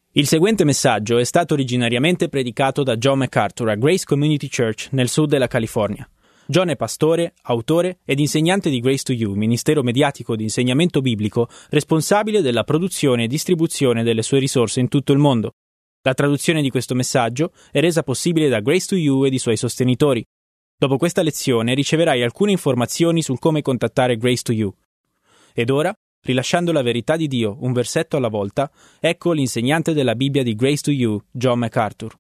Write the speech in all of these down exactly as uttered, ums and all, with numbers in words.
Il seguente messaggio è stato originariamente predicato da John MacArthur a Grace Community Church nel sud della California. John è pastore, autore ed insegnante di Grace to You, ministero mediatico di insegnamento biblico responsabile della produzione e distribuzione delle sue risorse in tutto il mondo. La traduzione di questo messaggio è resa possibile da Grace to You ed i suoi sostenitori. Dopo questa lezione riceverai alcune informazioni sul come contattare Grace to You. Ed ora, rilasciando la verità di Dio un versetto alla volta, ecco l'insegnante della Bibbia di Grace to You, John MacArthur.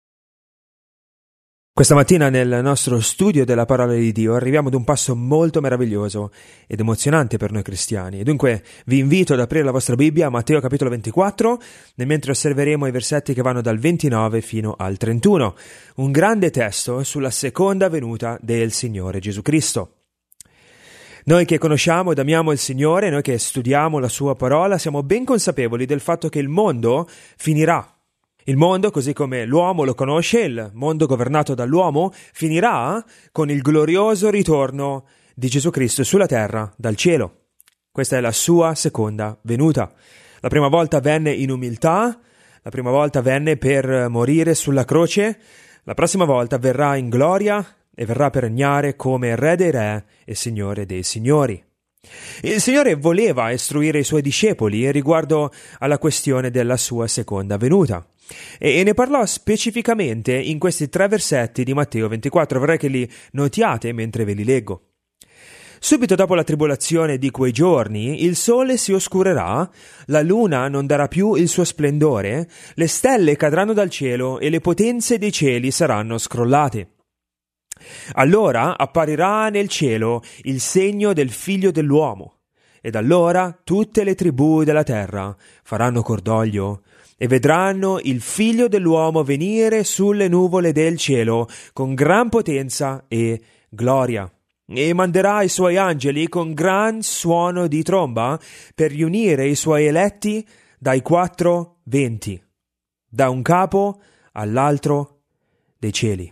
Questa mattina nel nostro studio della parola di Dio arriviamo ad un passo molto meraviglioso ed emozionante per noi cristiani. E dunque vi invito ad aprire la vostra Bibbia a Matteo capitolo ventiquattro, mentre osserveremo i versetti che vanno dal ventinove fino al trentuno. Un grande testo sulla seconda venuta del Signore Gesù Cristo. Noi che conosciamo ed amiamo il Signore, noi che studiamo la Sua parola, siamo ben consapevoli del fatto che il mondo finirà. Il mondo, così come l'uomo lo conosce, il mondo governato dall'uomo, finirà con il glorioso ritorno di Gesù Cristo sulla terra dal cielo. Questa è la sua seconda venuta. La prima volta venne in umiltà, la prima volta venne per morire sulla croce, la prossima volta verrà in gloria e verrà per regnare come Re dei Re e Signore dei Signori. Il Signore voleva istruire i Suoi discepoli riguardo alla questione della sua seconda venuta. E ne parlò specificamente in questi tre versetti di Matteo ventiquattro. Vorrei che li notiate mentre ve li leggo. Subito dopo la tribolazione di quei giorni, il sole si oscurerà, la luna non darà più il suo splendore, le stelle cadranno dal cielo e le potenze dei cieli saranno scrollate. Allora apparirà nel cielo il segno del Figlio dell'uomo, ed allora tutte le tribù della terra faranno cordoglio e vedranno il Figlio dell'uomo venire sulle nuvole del cielo con gran potenza e gloria. E manderà i suoi angeli con gran suono di tromba per riunire i suoi eletti dai quattro venti, da un capo all'altro dei cieli.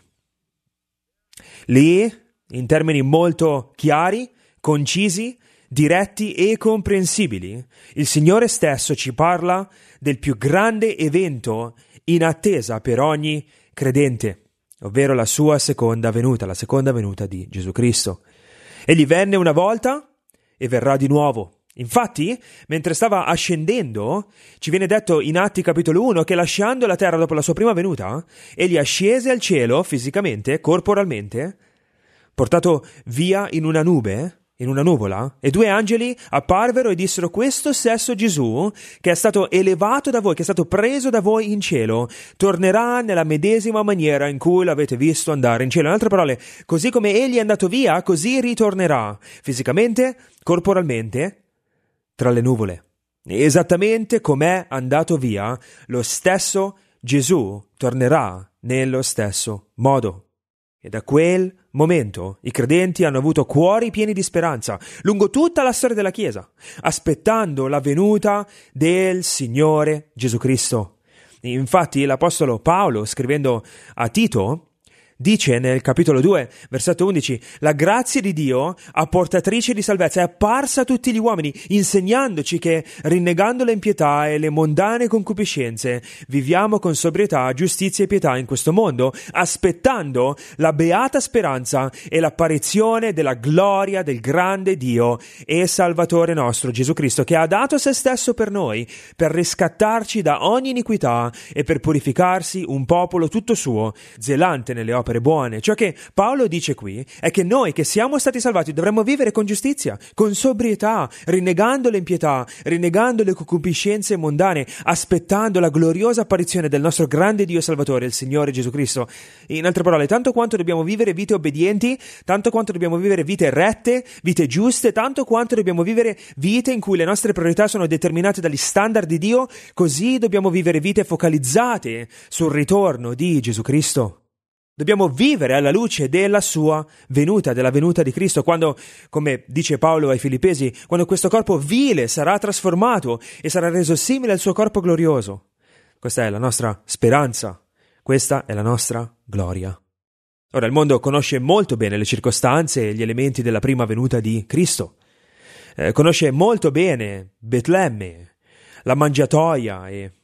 Lì, in termini molto chiari, concisi, diretti e comprensibili, il Signore stesso ci parla del più grande evento in attesa per ogni credente, ovvero la sua seconda venuta, la seconda venuta di Gesù Cristo. Egli venne una volta e verrà di nuovo. Infatti, mentre stava ascendendo, ci viene detto in Atti capitolo uno che lasciando la terra dopo la sua prima venuta, egli ascese al cielo fisicamente, corporalmente, portato via in una nube, in una nuvola, e due angeli apparvero e dissero: questo stesso Gesù, che è stato elevato da voi, che è stato preso da voi in cielo, tornerà nella medesima maniera in cui l'avete visto andare in cielo. In altre parole, così come egli è andato via, così ritornerà, fisicamente, corporalmente, tra le nuvole. Esattamente com'è andato via, lo stesso Gesù tornerà nello stesso modo. E da quel momento i credenti hanno avuto cuori pieni di speranza lungo tutta la storia della Chiesa, aspettando la venuta del Signore Gesù Cristo. Infatti l'Apostolo Paolo, scrivendo a Tito, dice nel capitolo due, versetto undici: la grazia di Dio, apportatrice di salvezza, è apparsa a tutti gli uomini, insegnandoci che, rinnegando le impietà e le mondane concupiscenze, viviamo con sobrietà, giustizia e pietà in questo mondo, aspettando la beata speranza e l'apparizione della gloria del grande Dio e Salvatore nostro Gesù Cristo, che ha dato se stesso per noi, per riscattarci da ogni iniquità e per purificarsi un popolo tutto suo, zelante nelle opere buone. Ciò che Paolo dice qui è che noi che siamo stati salvati dovremmo vivere con giustizia, con sobrietà, rinnegando le impietà, rinnegando le concupiscenze mondane, aspettando la gloriosa apparizione del nostro grande Dio Salvatore, il Signore Gesù Cristo. In altre parole, tanto quanto dobbiamo vivere vite obbedienti, tanto quanto dobbiamo vivere vite rette, vite giuste, tanto quanto dobbiamo vivere vite in cui le nostre priorità sono determinate dagli standard di Dio, così dobbiamo vivere vite focalizzate sul ritorno di Gesù Cristo. Dobbiamo vivere alla luce della sua venuta, della venuta di Cristo, quando, come dice Paolo ai Filippesi, quando questo corpo vile sarà trasformato e sarà reso simile al suo corpo glorioso. Questa è la nostra speranza, questa è la nostra gloria. Ora, il mondo conosce molto bene le circostanze e gli elementi della prima venuta di Cristo. Eh, conosce molto bene Betlemme, la mangiatoia e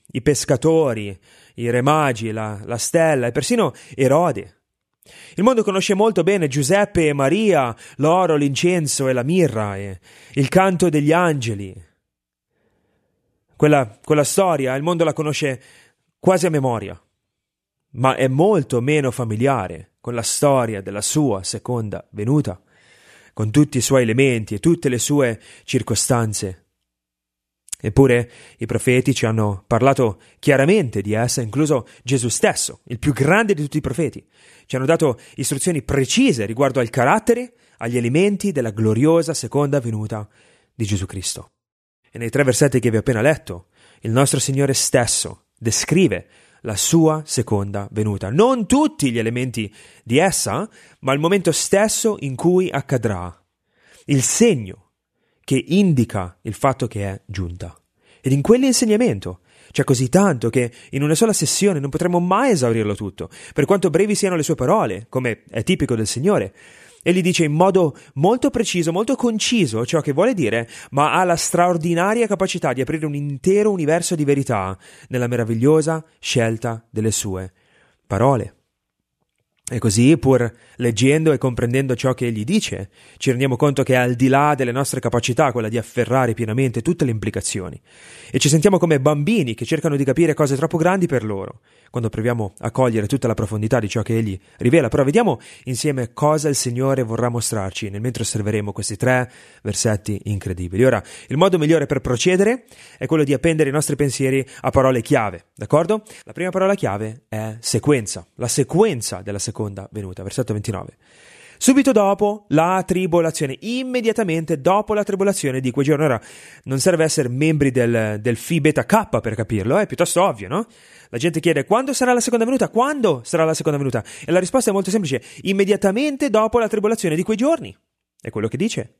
i pescatori, i re magi, la, la stella e persino Erode. Il mondo conosce molto bene Giuseppe e Maria, l'oro, l'incenso e la mirra e il canto degli angeli. Quella, quella storia il mondo la conosce quasi a memoria, ma è molto meno familiare con la storia della sua seconda venuta, con tutti i suoi elementi e tutte le sue circostanze. Eppure i profeti ci hanno parlato chiaramente di essa, incluso Gesù stesso, il più grande di tutti i profeti. Ci hanno dato istruzioni precise riguardo al carattere, agli elementi della gloriosa seconda venuta di Gesù Cristo. E nei tre versetti che vi ho appena letto, il nostro Signore stesso descrive la sua seconda venuta. Non tutti gli elementi di essa, ma il momento stesso in cui accadrà. Il segno che indica il fatto che è giunta. Ed in quell'insegnamento c'è così tanto che in una sola sessione non potremo mai esaurirlo tutto, per quanto brevi siano le sue parole, come è tipico del Signore. Egli dice in modo molto preciso, molto conciso ciò che vuole dire, ma ha la straordinaria capacità di aprire un intero universo di verità nella meravigliosa scelta delle sue parole. E così, pur leggendo e comprendendo ciò che egli dice, ci rendiamo conto che è al di là delle nostre capacità quella di afferrare pienamente tutte le implicazioni. E ci sentiamo come bambini che cercano di capire cose troppo grandi per loro, quando proviamo a cogliere tutta la profondità di ciò che egli rivela. Però vediamo insieme cosa il Signore vorrà mostrarci nel mentre osserveremo questi tre versetti incredibili. Ora, il modo migliore per procedere è quello di appendere i nostri pensieri a parole chiave, d'accordo? La prima parola chiave è sequenza, la sequenza della seconda venuta, versetto ventinove. Subito dopo la tribolazione, immediatamente dopo la tribolazione di quei giorni. Ora, non serve essere membri del, del Phi Beta Kappa per capirlo, è piuttosto ovvio, no? La gente chiede, quando sarà la seconda venuta? Quando sarà la seconda venuta? E la risposta è molto semplice, immediatamente dopo la tribolazione di quei giorni. È quello che dice.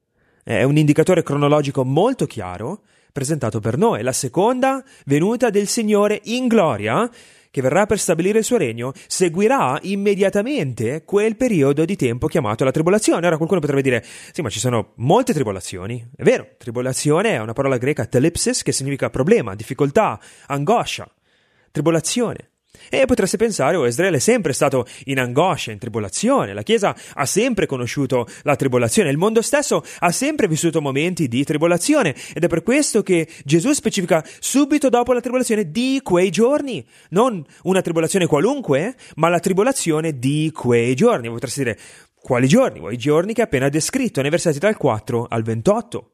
È un indicatore cronologico molto chiaro, presentato per noi. La seconda venuta del Signore in gloria, che verrà per stabilire il suo regno, seguirà immediatamente quel periodo di tempo chiamato la tribolazione. Ora qualcuno potrebbe dire, sì, ma ci sono molte tribolazioni. È vero, tribolazione è una parola greca, telipsis, che significa problema, difficoltà, angoscia, tribolazione. E potreste pensare, oh, Israele è sempre stato in angoscia, in tribolazione, la Chiesa ha sempre conosciuto la tribolazione, il mondo stesso ha sempre vissuto momenti di tribolazione, ed è per questo che Gesù specifica subito dopo la tribolazione di quei giorni, non una tribolazione qualunque, ma la tribolazione di quei giorni. Voi potreste dire, quali giorni? Quei giorni che ha appena descritto nei versetti dal quattro al ventotto.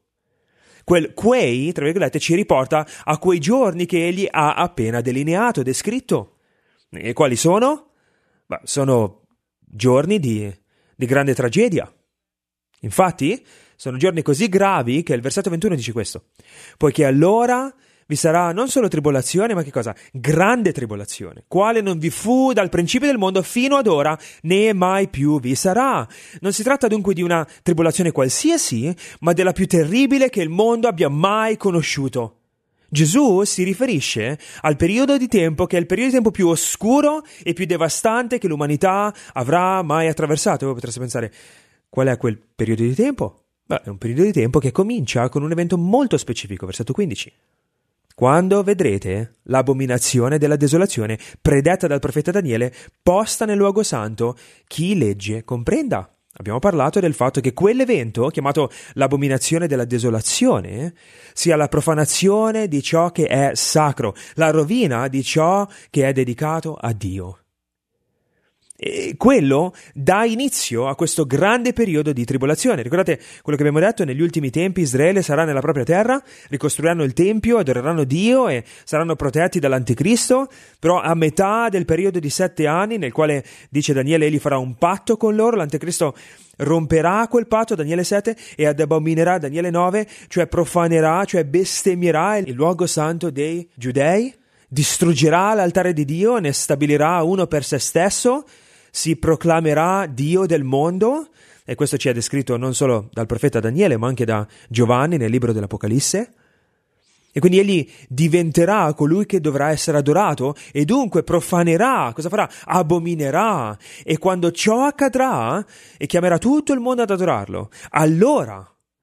Quel quei, tra virgolette, ci riporta a quei giorni che egli ha appena delineato, descritto. E quali sono? Beh, sono giorni di, di grande tragedia. Infatti, sono giorni così gravi che il versetto ventuno dice questo. Poiché allora vi sarà non solo tribolazione, ma che cosa? Grande tribolazione, quale non vi fu dal principio del mondo fino ad ora, né mai più vi sarà. Non si tratta dunque di una tribolazione qualsiasi, ma della più terribile che il mondo abbia mai conosciuto. Gesù si riferisce al periodo di tempo che è il periodo di tempo più oscuro e più devastante che l'umanità avrà mai attraversato. Voi potreste pensare, qual è quel periodo di tempo? Beh, è un periodo di tempo che comincia con un evento molto specifico, versetto quindici. Quando vedrete l'abominazione della desolazione predetta dal profeta Daniele posta nel luogo santo, chi legge comprenda. Abbiamo parlato del fatto che quell'evento, chiamato l'abominazione della desolazione, sia la profanazione di ciò che è sacro, la rovina di ciò che è dedicato a Dio. E quello dà inizio a questo grande periodo di tribolazione. Ricordate quello che abbiamo detto? Negli ultimi tempi Israele sarà nella propria terra, ricostruiranno il Tempio, adoreranno Dio e saranno protetti dall'Anticristo, però a metà del periodo di sette anni, nel quale, dice Daniele, egli farà un patto con loro, l'Anticristo romperà quel patto, Daniele sette, e abominerà, Daniele nove, cioè profanerà, cioè bestemmierà il luogo santo dei Giudei, distruggerà l'altare di Dio, ne stabilirà uno per se stesso, si proclamerà Dio del mondo, e questo ci è descritto non solo dal profeta Daniele, ma anche da Giovanni nel libro dell'Apocalisse. E quindi egli diventerà colui che dovrà essere adorato e dunque profanerà, cosa farà? Abominerà. E quando ciò accadrà e chiamerà tutto il mondo ad adorarlo, allora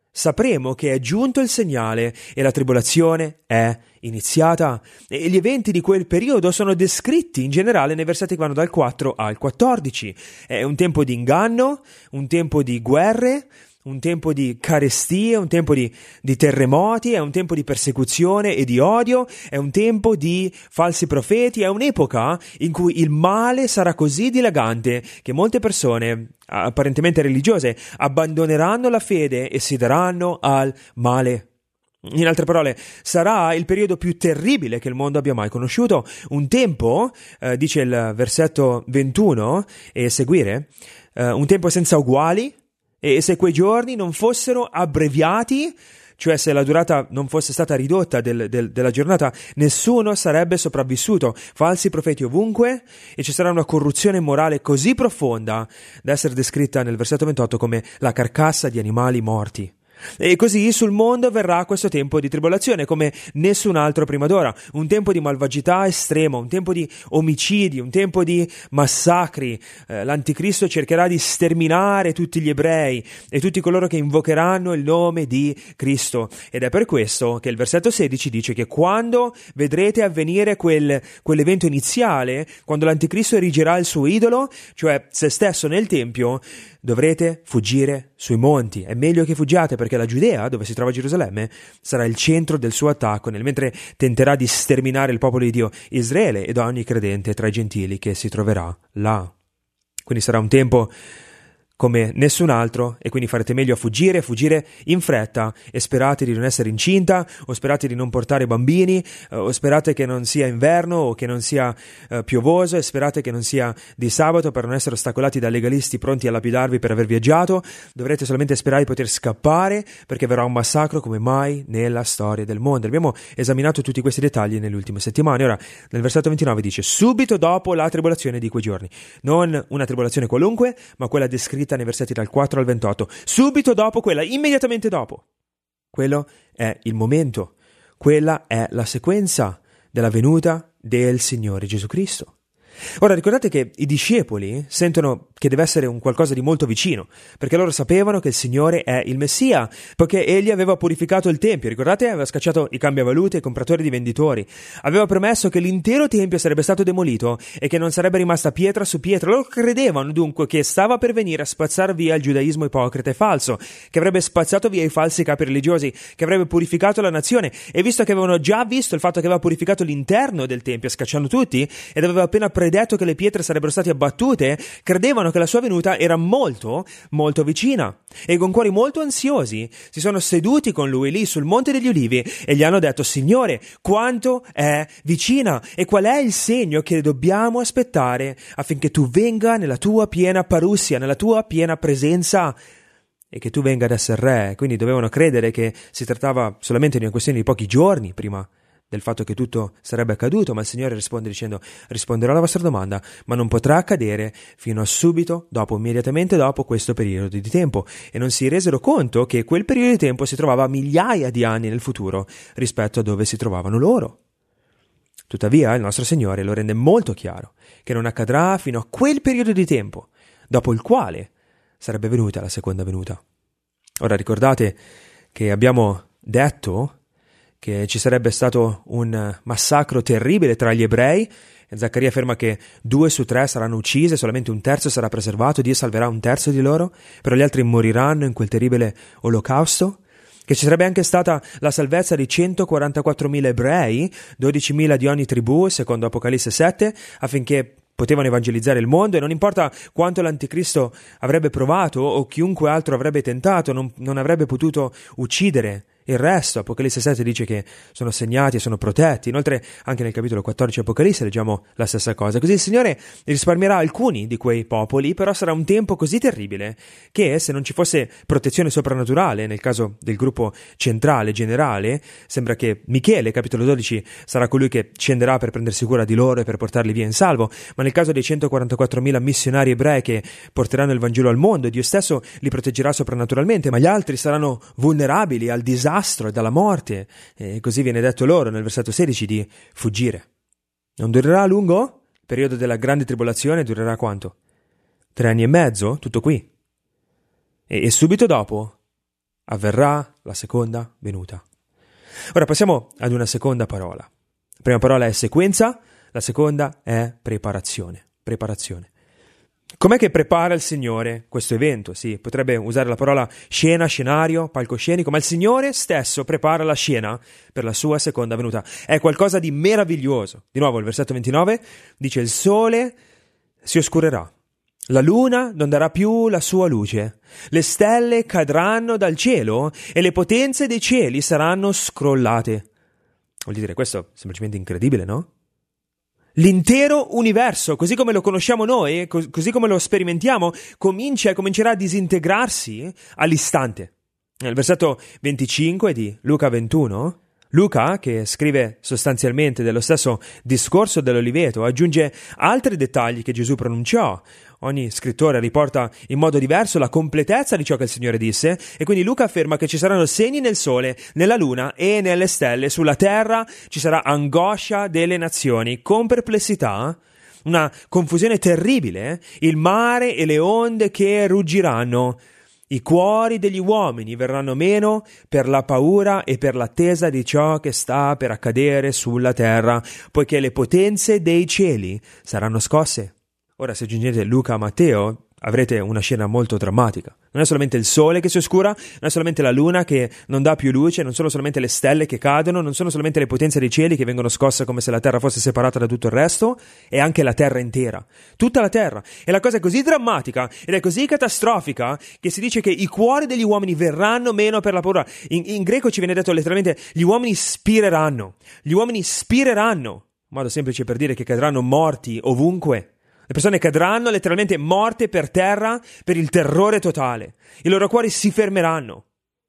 sapremo che è giunto il segnale e la tribolazione è iniziata. E gli eventi di quel periodo sono descritti in generale nei versetti che vanno dal quattro al quattordici. È un tempo di inganno, un tempo di guerre, un tempo di carestie, un tempo di, di terremoti, è un tempo di persecuzione e di odio, è un tempo di falsi profeti, è un'epoca in cui il male sarà così dilagante che molte persone, apparentemente religiose, abbandoneranno la fede e si daranno al male. In altre parole, sarà il periodo più terribile che il mondo abbia mai conosciuto. Un tempo, eh, dice il versetto ventuno e seguire, eh, un tempo senza uguali. E se quei giorni non fossero abbreviati, cioè se la durata non fosse stata ridotta del, del, della giornata, nessuno sarebbe sopravvissuto. Falsi profeti ovunque, e ci sarà una corruzione morale così profonda da essere descritta nel versetto ventotto come la carcassa di animali morti. E così sul mondo verrà questo tempo di tribolazione come nessun altro prima d'ora, un tempo di malvagità estrema, un tempo di omicidi, un tempo di massacri. Eh, l'anticristo cercherà di sterminare tutti gli ebrei e tutti coloro che invocheranno il nome di Cristo, ed è per questo che il versetto sedici dice che quando vedrete avvenire quel, quell'evento iniziale, quando l'anticristo erigerà il suo idolo, cioè se stesso nel tempio, dovrete fuggire sui monti. È meglio che fuggiate, perché la Giudea, dove si trova Gerusalemme, sarà il centro del suo attacco, nel mentre tenterà di sterminare il popolo di Dio, Israele, ed ogni credente tra i gentili che si troverà là. Quindi sarà un tempo come nessun altro, e quindi farete meglio a fuggire, fuggire in fretta, e sperate di non essere incinta, o sperate di non portare bambini, o sperate che non sia inverno o che non sia uh, piovoso, e sperate che non sia di sabato per non essere ostacolati da legalisti pronti a lapidarvi per aver viaggiato. Dovrete solamente sperare di poter scappare, perché verrà un massacro come mai nella storia del mondo. Abbiamo esaminato tutti questi dettagli nelle ultime settimane. Ora, nel versetto ventinove dice: subito dopo la tribolazione di quei giorni. Non una tribolazione qualunque, ma quella descritta nei versetti dal quattro al ventotto. Subito dopo quella, immediatamente dopo. Quello è il momento, quella è la sequenza della venuta del Signore Gesù Cristo. Ora, ricordate che i discepoli sentono che deve essere un qualcosa di molto vicino, perché loro sapevano che il Signore è il Messia, perché Egli aveva purificato il Tempio. Ricordate? Aveva scacciato i cambiavalute, i compratori di venditori. Aveva promesso che l'intero Tempio sarebbe stato demolito e che non sarebbe rimasta pietra su pietra. Loro credevano dunque che stava per venire a spazzare via il giudaismo ipocrita e falso, che avrebbe spazzato via i falsi capi religiosi, che avrebbe purificato la nazione. E visto che avevano già visto il fatto che aveva purificato l'interno del Tempio, scacciando tutti, ed aveva appena predetto che le pietre sarebbero state abbattute, credevano che la sua venuta era molto, molto vicina. E con cuori molto ansiosi si sono seduti con lui lì sul Monte degli Ulivi e gli hanno detto: Signore, quanto è vicina, e qual è il segno che dobbiamo aspettare affinché tu venga nella tua piena parussia, nella tua piena presenza, e che tu venga ad essere re? Quindi dovevano credere che si trattava solamente di una questione di pochi giorni prima del fatto che tutto sarebbe accaduto, ma il Signore risponde dicendo: risponderò alla vostra domanda, ma non potrà accadere fino a subito dopo, immediatamente dopo questo periodo di tempo. E non si resero conto che quel periodo di tempo si trovava a migliaia di anni nel futuro rispetto a dove si trovavano loro. Tuttavia il nostro Signore lo rende molto chiaro che non accadrà fino a quel periodo di tempo, dopo il quale sarebbe venuta la seconda venuta. Ora, ricordate che abbiamo detto che ci sarebbe stato un massacro terribile tra gli ebrei, e Zaccaria afferma che due su tre saranno uccise, solamente un terzo sarà preservato, Dio salverà un terzo di loro, però gli altri moriranno in quel terribile olocausto, che ci sarebbe anche stata la salvezza di centoquarantaquattromila ebrei, dodicimila di ogni tribù, secondo Apocalisse sette, affinché potevano evangelizzare il mondo, e non importa quanto l'anticristo avrebbe provato o chiunque altro avrebbe tentato, non, non avrebbe potuto uccidere il resto. Apocalisse sette dice che sono segnati e sono protetti. Inoltre anche nel capitolo quattordici Apocalisse leggiamo la stessa cosa. Così il Signore risparmierà alcuni di quei popoli, però sarà un tempo così terribile che se non ci fosse protezione soprannaturale, nel caso del gruppo centrale, generale, sembra che Michele, capitolo dodici, sarà colui che scenderà per prendersi cura di loro e per portarli via in salvo, ma nel caso dei centoquarantaquattromila missionari ebrei che porteranno il Vangelo al mondo, Dio stesso li proteggerà soprannaturalmente, ma gli altri saranno vulnerabili al disastro e dalla morte, e così viene detto loro nel versetto sedici di fuggire. Non durerà a lungo? Il periodo della grande tribolazione durerà quanto? Tre anni e mezzo? Tutto qui. E, e subito dopo avverrà la seconda venuta. Ora passiamo ad una seconda parola. La prima parola è sequenza, la seconda è preparazione. Preparazione. Com'è che prepara il Signore questo evento? Sì, potrebbe usare la parola scena, scenario, palcoscenico, ma il Signore stesso prepara la scena per la sua seconda venuta. È qualcosa di meraviglioso. Di nuovo il versetto ventinove dice: il sole si oscurerà, la luna non darà più la sua luce, le stelle cadranno dal cielo e le potenze dei cieli saranno scrollate. Voglio dire, questo è semplicemente incredibile, no? L'intero universo, così come lo conosciamo noi, così come lo sperimentiamo, comincia e comincerà a disintegrarsi all'istante. Nel versetto venticinque di Luca ventuno, Luca, che scrive sostanzialmente dello stesso discorso dell'oliveto, aggiunge altri dettagli che Gesù pronunciò. Ogni scrittore riporta in modo diverso la completezza di ciò che il Signore disse, e quindi Luca afferma che ci saranno segni nel sole, nella luna e nelle stelle. Sulla terra ci sarà angoscia delle nazioni, con perplessità, una confusione terribile, il mare e le onde che ruggiranno. I cuori degli uomini verranno meno per la paura e per l'attesa di ciò che sta per accadere sulla terra, poiché le potenze dei cieli saranno scosse. Ora, se aggiungete Luca a Matteo, avrete una scena molto drammatica. Non è solamente il sole che si oscura, non è solamente la luna che non dà più luce, non sono solamente le stelle che cadono, non sono solamente le potenze dei cieli che vengono scosse come se la terra fosse separata da tutto il resto, è anche la terra intera. Tutta la terra. E la cosa è così drammatica ed è così catastrofica che si dice che i cuori degli uomini verranno meno per la paura. In, in greco ci viene detto letteralmente: gli uomini spireranno. Gli uomini spireranno. Un modo semplice per dire che cadranno morti ovunque. Le persone cadranno letteralmente morte per terra per il terrore totale. I loro cuori si fermeranno.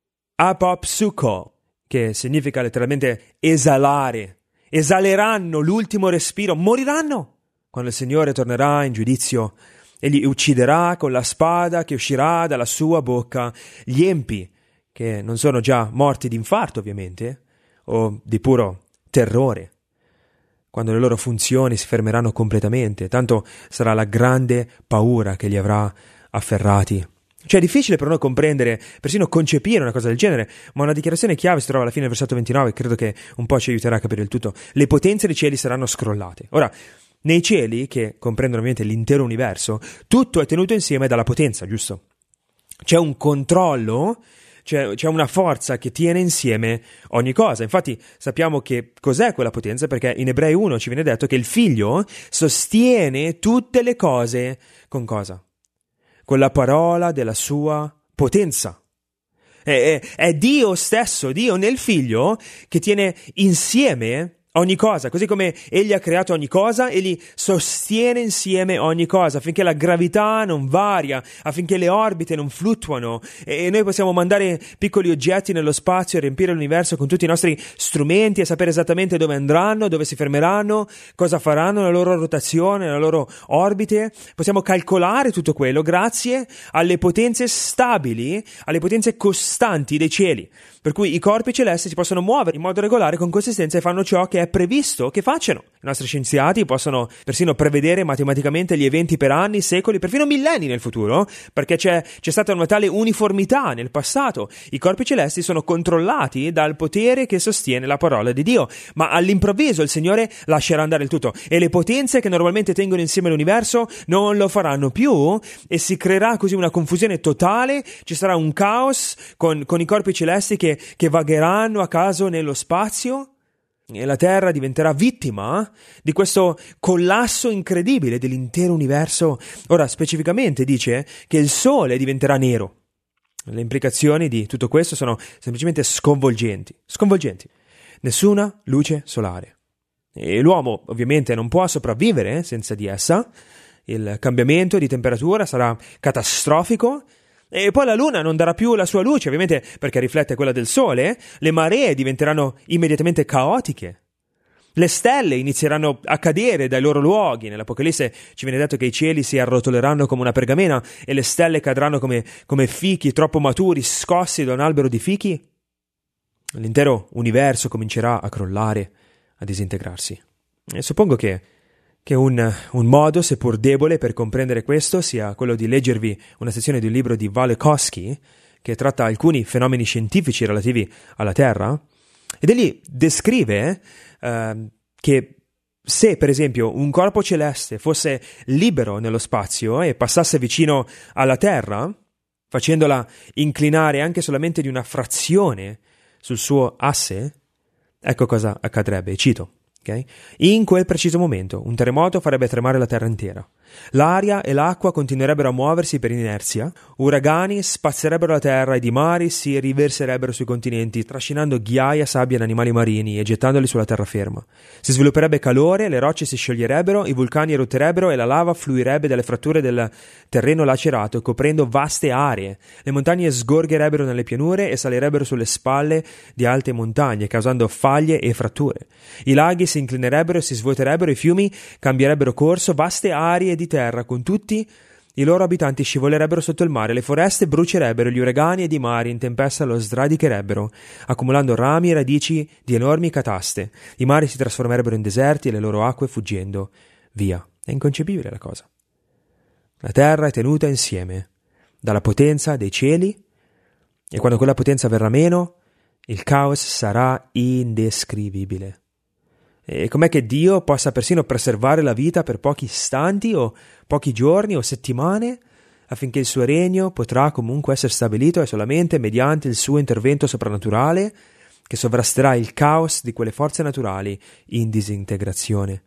Apopsuko, che significa letteralmente esalare. Esaleranno l'ultimo respiro, moriranno. Quando il Signore tornerà in giudizio, egli ucciderà con la spada che uscirà dalla sua bocca gli empi, che non sono già morti di infarto ovviamente, o di puro terrore. Quando le loro funzioni si fermeranno completamente, tanto sarà la grande paura che li avrà afferrati. Cioè è difficile per noi comprendere, persino concepire una cosa del genere, ma una dichiarazione chiave si trova alla fine del versetto ventinove e credo che un po' ci aiuterà a capire il tutto. Le potenze dei cieli saranno scrollate. Ora, nei cieli, che comprendono ovviamente l'intero universo, tutto è tenuto insieme dalla potenza, giusto? C'è un controllo, C'è, c'è una forza che tiene insieme ogni cosa. Infatti sappiamo che cos'è quella potenza, perché in Ebrei uno ci viene detto che il Figlio sostiene tutte le cose con cosa? Con la parola della sua potenza. È, è, è Dio stesso, Dio nel Figlio, che tiene insieme ogni cosa, così come egli ha creato ogni cosa, egli sostiene insieme ogni cosa affinché la gravità non varia, affinché le orbite non fluttuano e noi possiamo mandare piccoli oggetti nello spazio e riempire l'universo con tutti i nostri strumenti e sapere esattamente dove andranno, dove si fermeranno, cosa faranno nella loro rotazione, nella loro orbite. Possiamo calcolare tutto quello grazie alle potenze stabili, alle potenze costanti dei cieli, per cui i corpi celesti si possono muovere in modo regolare con consistenza e fanno ciò che è previsto che facciano. I nostri scienziati possono persino prevedere matematicamente gli eventi per anni, secoli, perfino millenni nel futuro, perché c'è, c'è stata una tale uniformità nel passato. I corpi celesti sono controllati dal potere che sostiene la parola di Dio, ma all'improvviso il Signore lascerà andare il tutto e le potenze che normalmente tengono insieme l'universo non lo faranno più e si creerà così una confusione totale, ci sarà un caos con, con i corpi celesti che, che vagheranno a caso nello spazio. E la Terra diventerà vittima di questo collasso incredibile dell'intero universo. Ora, specificamente dice che il Sole diventerà nero. Le implicazioni di tutto questo sono semplicemente sconvolgenti. Sconvolgenti. Nessuna luce solare. E l'uomo ovviamente non può sopravvivere senza di essa. Il cambiamento di temperatura sarà catastrofico. E poi la luna non darà più la sua luce, ovviamente perché riflette quella del sole, le maree diventeranno immediatamente caotiche. Le stelle inizieranno a cadere dai loro luoghi. Nell'Apocalisse ci viene detto che i cieli si arrotoleranno come una pergamena e le stelle cadranno come, come fichi troppo maturi, scossi da un albero di fichi. L'intero universo comincerà a crollare, a disintegrarsi. E suppongo che che un, un modo, seppur debole, per comprendere questo sia quello di leggervi una sezione di un libro di Valikovsky che tratta alcuni fenomeni scientifici relativi alla Terra, ed egli descrive eh, che se, per esempio, un corpo celeste fosse libero nello spazio e passasse vicino alla Terra, facendola inclinare anche solamente di una frazione sul suo asse, ecco cosa accadrebbe, cito. Okay? In quel preciso momento un terremoto farebbe tremare la terra intera. L'aria e l'acqua continuerebbero a muoversi per inerzia, uragani spazzerebbero la terra ed i mari si riverserebbero sui continenti, trascinando ghiaia, sabbia ed animali marini e gettandoli sulla terraferma. Si svilupperebbe calore, le rocce si scioglierebbero, i vulcani erutterebbero e la lava fluirebbe dalle fratture del terreno lacerato, coprendo vaste aree. Le montagne sgorgerebbero nelle pianure e salirebbero sulle spalle di alte montagne, causando faglie e fratture. I laghi si inclinerebbero e si svuoterebbero, i fiumi cambierebbero corso, vaste aree di terra con tutti i loro abitanti scivolerebbero sotto il mare, le foreste brucierebbero, gli uragani ed i mari in tempesta lo sradicherebbero, accumulando rami e radici di enormi cataste. I mari si trasformerebbero in deserti e le loro acque fuggendo via. È inconcepibile la cosa. La terra è tenuta insieme dalla potenza dei cieli e quando quella potenza verrà meno, il caos sarà indescrivibile. E com'è che Dio possa persino preservare la vita per pochi istanti o pochi giorni o settimane affinché il suo regno potrà comunque essere stabilito è solamente mediante il suo intervento soprannaturale che sovrasterà il caos di quelle forze naturali in disintegrazione.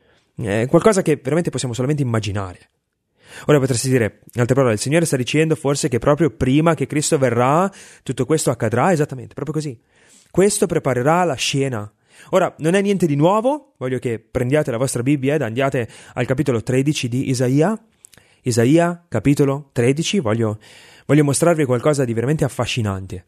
È qualcosa che veramente possiamo solamente immaginare. Ora potresti dire, in altre parole, il Signore sta dicendo forse che proprio prima che Cristo verrà tutto questo accadrà? Esattamente, proprio così. Questo preparerà la scena. Ora, non è niente di nuovo, voglio che prendiate la vostra Bibbia ed andiate al capitolo tredici di Isaia. Isaia, capitolo tredici, voglio, voglio mostrarvi qualcosa di veramente affascinante.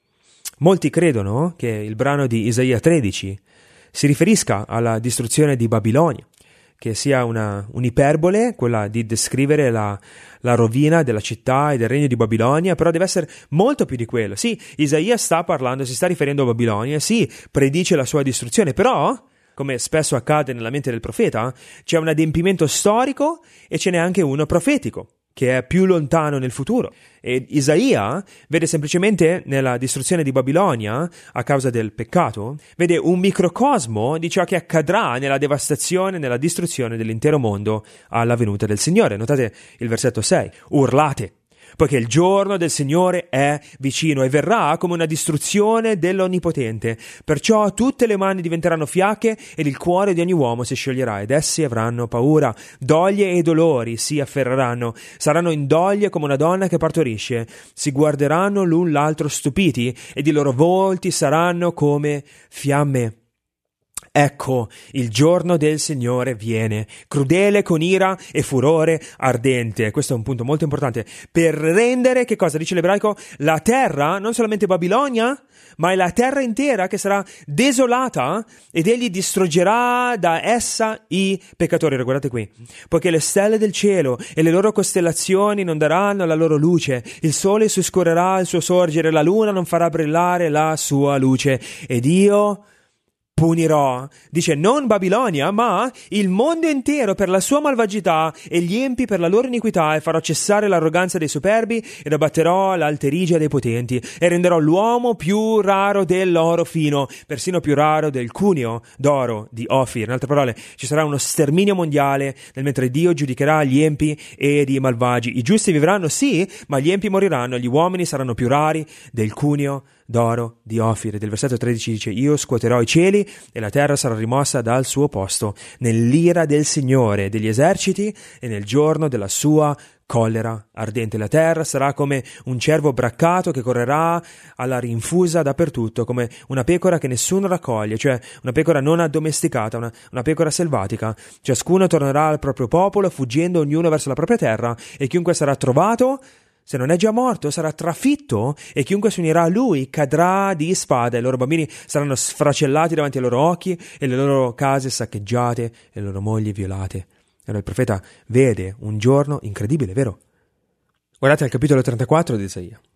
Molti credono che il brano di Isaia tredici si riferisca alla distruzione di Babilonia, che sia una un'iperbole, quella di descrivere la, la rovina della città e del regno di Babilonia, però deve essere molto più di quello. Sì, Isaia sta parlando, si sta riferendo a Babilonia, sì, predice la sua distruzione, però, come spesso accade nella mente del profeta, c'è un adempimento storico e ce n'è anche uno profetico, che è più lontano nel futuro. E Isaia vede semplicemente nella distruzione di Babilonia, a causa del peccato, vede un microcosmo di ciò che accadrà nella devastazione, nella distruzione dell'intero mondo alla venuta del Signore. Notate il versetto sei. Urlate, poiché il giorno del Signore è vicino e verrà come una distruzione dell'Onnipotente. Perciò tutte le mani diventeranno fiacche ed il cuore di ogni uomo si scioglierà ed essi avranno paura. Doglie e dolori si afferreranno. Saranno in doglie come una donna che partorisce. Si guarderanno l'un l'altro stupiti ed i loro volti saranno come fiamme. Ecco, il giorno del Signore viene, crudele con ira e furore ardente. Questo è un punto molto importante. Per rendere, che cosa dice l'ebraico? La terra, non solamente Babilonia, ma è la terra intera che sarà desolata ed egli distruggerà da essa i peccatori. Guardate qui. Poiché le stelle del cielo e le loro costellazioni non daranno la loro luce, il sole si oscurerà il suo sorgere, la luna non farà brillare la sua luce. Ed io punirò, dice non Babilonia, ma il mondo intero per la sua malvagità e gli empi per la loro iniquità, e farò cessare l'arroganza dei superbi ed abbatterò l'alterigia dei potenti e renderò l'uomo più raro dell'oro fino, persino più raro del cuneo d'oro di Ofir. In altre parole, ci sarà uno sterminio mondiale nel mentre Dio giudicherà gli empi ed i malvagi. I giusti vivranno, sì, ma gli empi moriranno, gli uomini saranno più rari del cuneo d'oro di Ofir. Del versetto tredici dice: io scuoterò i cieli e la terra sarà rimossa dal suo posto nell'ira del Signore degli eserciti e nel giorno della sua collera ardente. La terra sarà come un cervo braccato che correrà alla rinfusa dappertutto, come una pecora che nessuno raccoglie, cioè una pecora non addomesticata, una, una pecora selvatica. Ciascuno tornerà al proprio popolo, fuggendo ognuno verso la propria terra, e chiunque sarà trovato, se non è già morto, sarà trafitto, e chiunque si unirà a lui cadrà di spada. I loro bambini saranno sfracellati davanti ai loro occhi e le loro case saccheggiate e le loro mogli violate. Allora il profeta vede un giorno incredibile, vero? Guardate al capitolo trentaquattro di Isaia.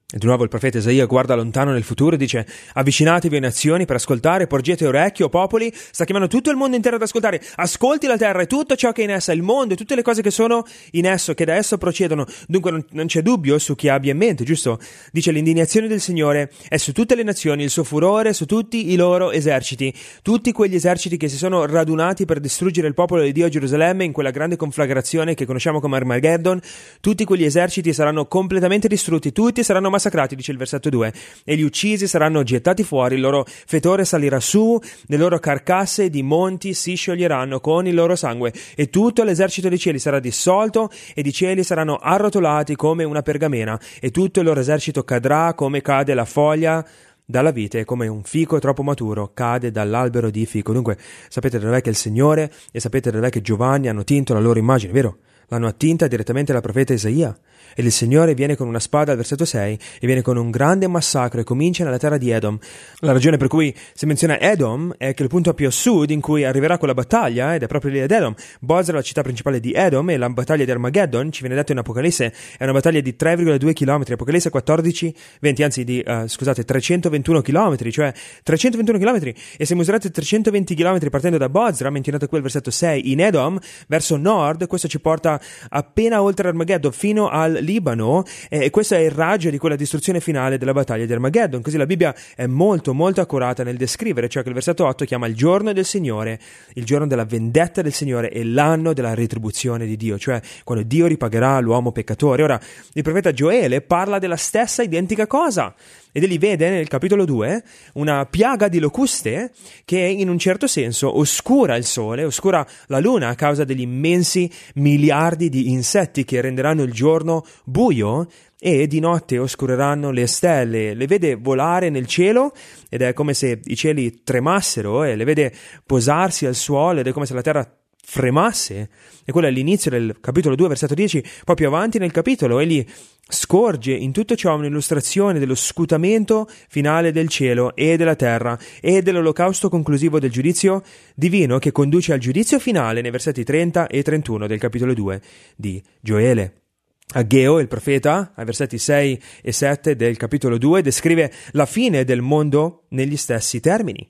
E di nuovo il profeta Isaia guarda lontano nel futuro e dice: avvicinatevi, nazioni, per ascoltare, porgete orecchio, popoli. Sta chiamando tutto il mondo intero ad ascoltare. Ascolti la terra e tutto ciò che è in essa, il mondo e tutte le cose che sono in esso, che da esso procedono. Dunque non, non c'è dubbio su chi abbia in mente, giusto? Dice: l'indignazione del Signore è su tutte le nazioni, il suo furore su tutti i loro eserciti. Tutti quegli eserciti che si sono radunati per distruggere il popolo di Dio a Gerusalemme in quella grande conflagrazione che conosciamo come Armageddon, tutti quegli eserciti saranno completamente distrutti, tutti saranno massacrati, dice il versetto due, e gli uccisi saranno gettati fuori, il loro fetore salirà su, le loro carcasse di monti si scioglieranno con il loro sangue, e tutto l'esercito dei cieli sarà dissolto, ed i cieli saranno arrotolati come una pergamena, e tutto il loro esercito cadrà come cade la foglia dalla vite, come un fico troppo maturo cade dall'albero di fico. Dunque sapete dov'è che il Signore e sapete dov'è che Giovanni hanno tinto la loro immagine, vero? L'hanno attinta direttamente dal profeta Isaia. Ed il Signore viene con una spada al versetto sei e viene con un grande massacro e comincia nella terra di Edom. La ragione per cui si menziona Edom è che il punto più a sud in cui arriverà quella battaglia, ed è proprio lì ad Edom. Bozra è la città principale di Edom, e la battaglia di Armageddon, ci viene detto in Apocalisse, è una battaglia di tre virgola due chilometri, Apocalisse quattordici venti, anzi di, uh, scusate, trecentoventuno chilometri, cioè trecentoventuno chilometri, e se misurate trecentoventi chilometri partendo da Bozra, menzionato qui al versetto sei, in Edom, verso nord, questo ci porta appena oltre Armageddon, fino al Libano, e questo è il raggio di quella distruzione finale della battaglia di Armageddon. Così la Bibbia è molto molto accurata nel descrivere ciò che il versetto otto chiama il giorno del Signore, il giorno della vendetta del Signore e l'anno della retribuzione di Dio, cioè quando Dio ripagherà l'uomo peccatore. Ora il profeta Gioele parla della stessa identica cosa, ed egli vede nel capitolo due una piaga di locuste che in un certo senso oscura il sole, oscura la luna a causa degli immensi miliardi di insetti che renderanno il giorno buio, e di notte oscureranno le stelle. Le vede volare nel cielo ed è come se i cieli tremassero, e le vede posarsi al suolo ed è come se la terra fremasse. E quello è l'inizio del capitolo due, versetto dieci. Poi più avanti nel capitolo egli scorge in tutto ciò un'illustrazione dello scutamento finale del cielo e della terra e dell'olocausto conclusivo del giudizio divino che conduce al giudizio finale nei versetti trenta e trentuno del capitolo due di Gioele. Ageo, il profeta, ai versetti sei e sette del capitolo due, descrive la fine del mondo negli stessi termini.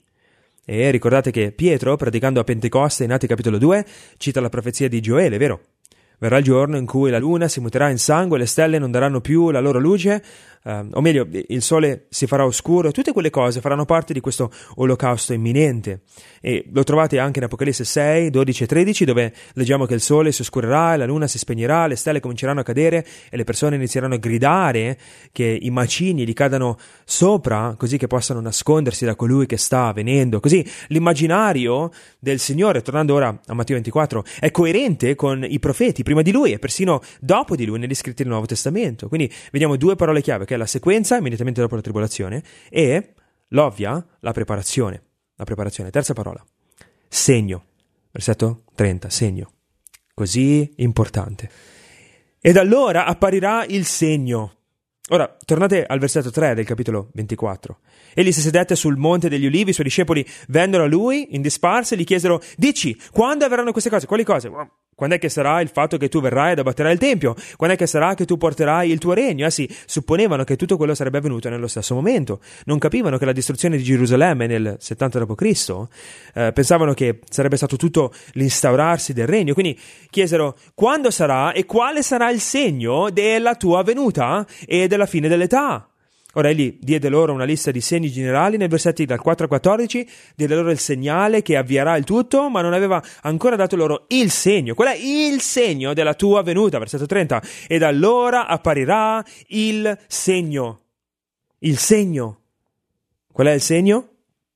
E ricordate che Pietro, predicando a Pentecoste in Atti capitolo due, cita la profezia di Gioele, vero? Verrà il giorno in cui la luna si muterà in sangue, le stelle non daranno più la loro luce, eh, o meglio, il sole si farà oscuro. Tutte quelle cose faranno parte di questo olocausto imminente. E lo trovate anche in Apocalisse sei, dodici e tredici, dove leggiamo che il sole si oscurerà, la luna si spegnerà, le stelle cominceranno a cadere e le persone inizieranno a gridare che i macigni gli cadano sopra, così che possano nascondersi da colui che sta venendo. Così l'immaginario del Signore, tornando ora a Matteo ventiquattro, è coerente con i profeti prima di lui e persino dopo di lui negli scritti del Nuovo Testamento. Quindi vediamo due parole chiave, che è la sequenza immediatamente dopo la tribolazione e l'ovvia, la preparazione. La preparazione. Terza parola, segno. Versetto trenta, segno. Così importante. Ed allora apparirà il segno. Ora, tornate al versetto tre del capitolo ventiquattro. Egli si sedette sul monte degli ulivi, i suoi discepoli vennero a lui in disparse e gli chiesero: dici, quando avverranno queste cose? Quali cose? Quando è che sarà il fatto che tu verrai ad abbattere il Tempio? Quando è che sarà che tu porterai il tuo regno? Eh sì, supponevano che tutto quello sarebbe avvenuto nello stesso momento. Non capivano che la distruzione di Gerusalemme nel settanta dopo Cristo, eh, pensavano che sarebbe stato tutto l'instaurarsi del regno. Quindi chiesero: quando sarà e quale sarà il segno della tua venuta e della fine dell'età? Ora egli diede loro una lista di segni generali nei versetti dal quattro a quattordici, diede loro il segnale che avvierà il tutto, ma non aveva ancora dato loro il segno. Qual è il segno della tua venuta? Versetto trenta. Ed allora apparirà il segno. Il segno. Qual è il segno?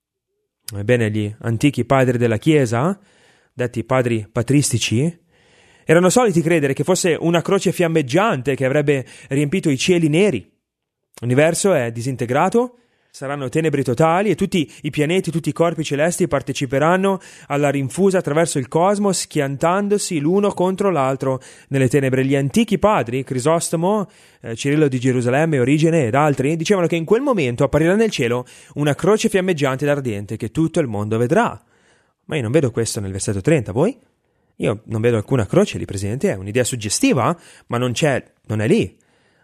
Ebbene, gli antichi padri della Chiesa, detti padri patristici, erano soliti credere che fosse una croce fiammeggiante che avrebbe riempito i cieli neri. L'universo è disintegrato, saranno tenebri totali e tutti i pianeti, tutti i corpi celesti parteciperanno alla rinfusa attraverso il cosmo, schiantandosi l'uno contro l'altro nelle tenebre. Gli antichi padri, Crisostomo, eh, Cirillo di Gerusalemme, Origene ed altri, dicevano che in quel momento apparirà nel cielo una croce fiammeggiante ed ardente che tutto il mondo vedrà. Ma io non vedo questo nel versetto trenta, voi? Io non vedo alcuna croce lì presente, è un'idea suggestiva, ma non c'è, non è lì.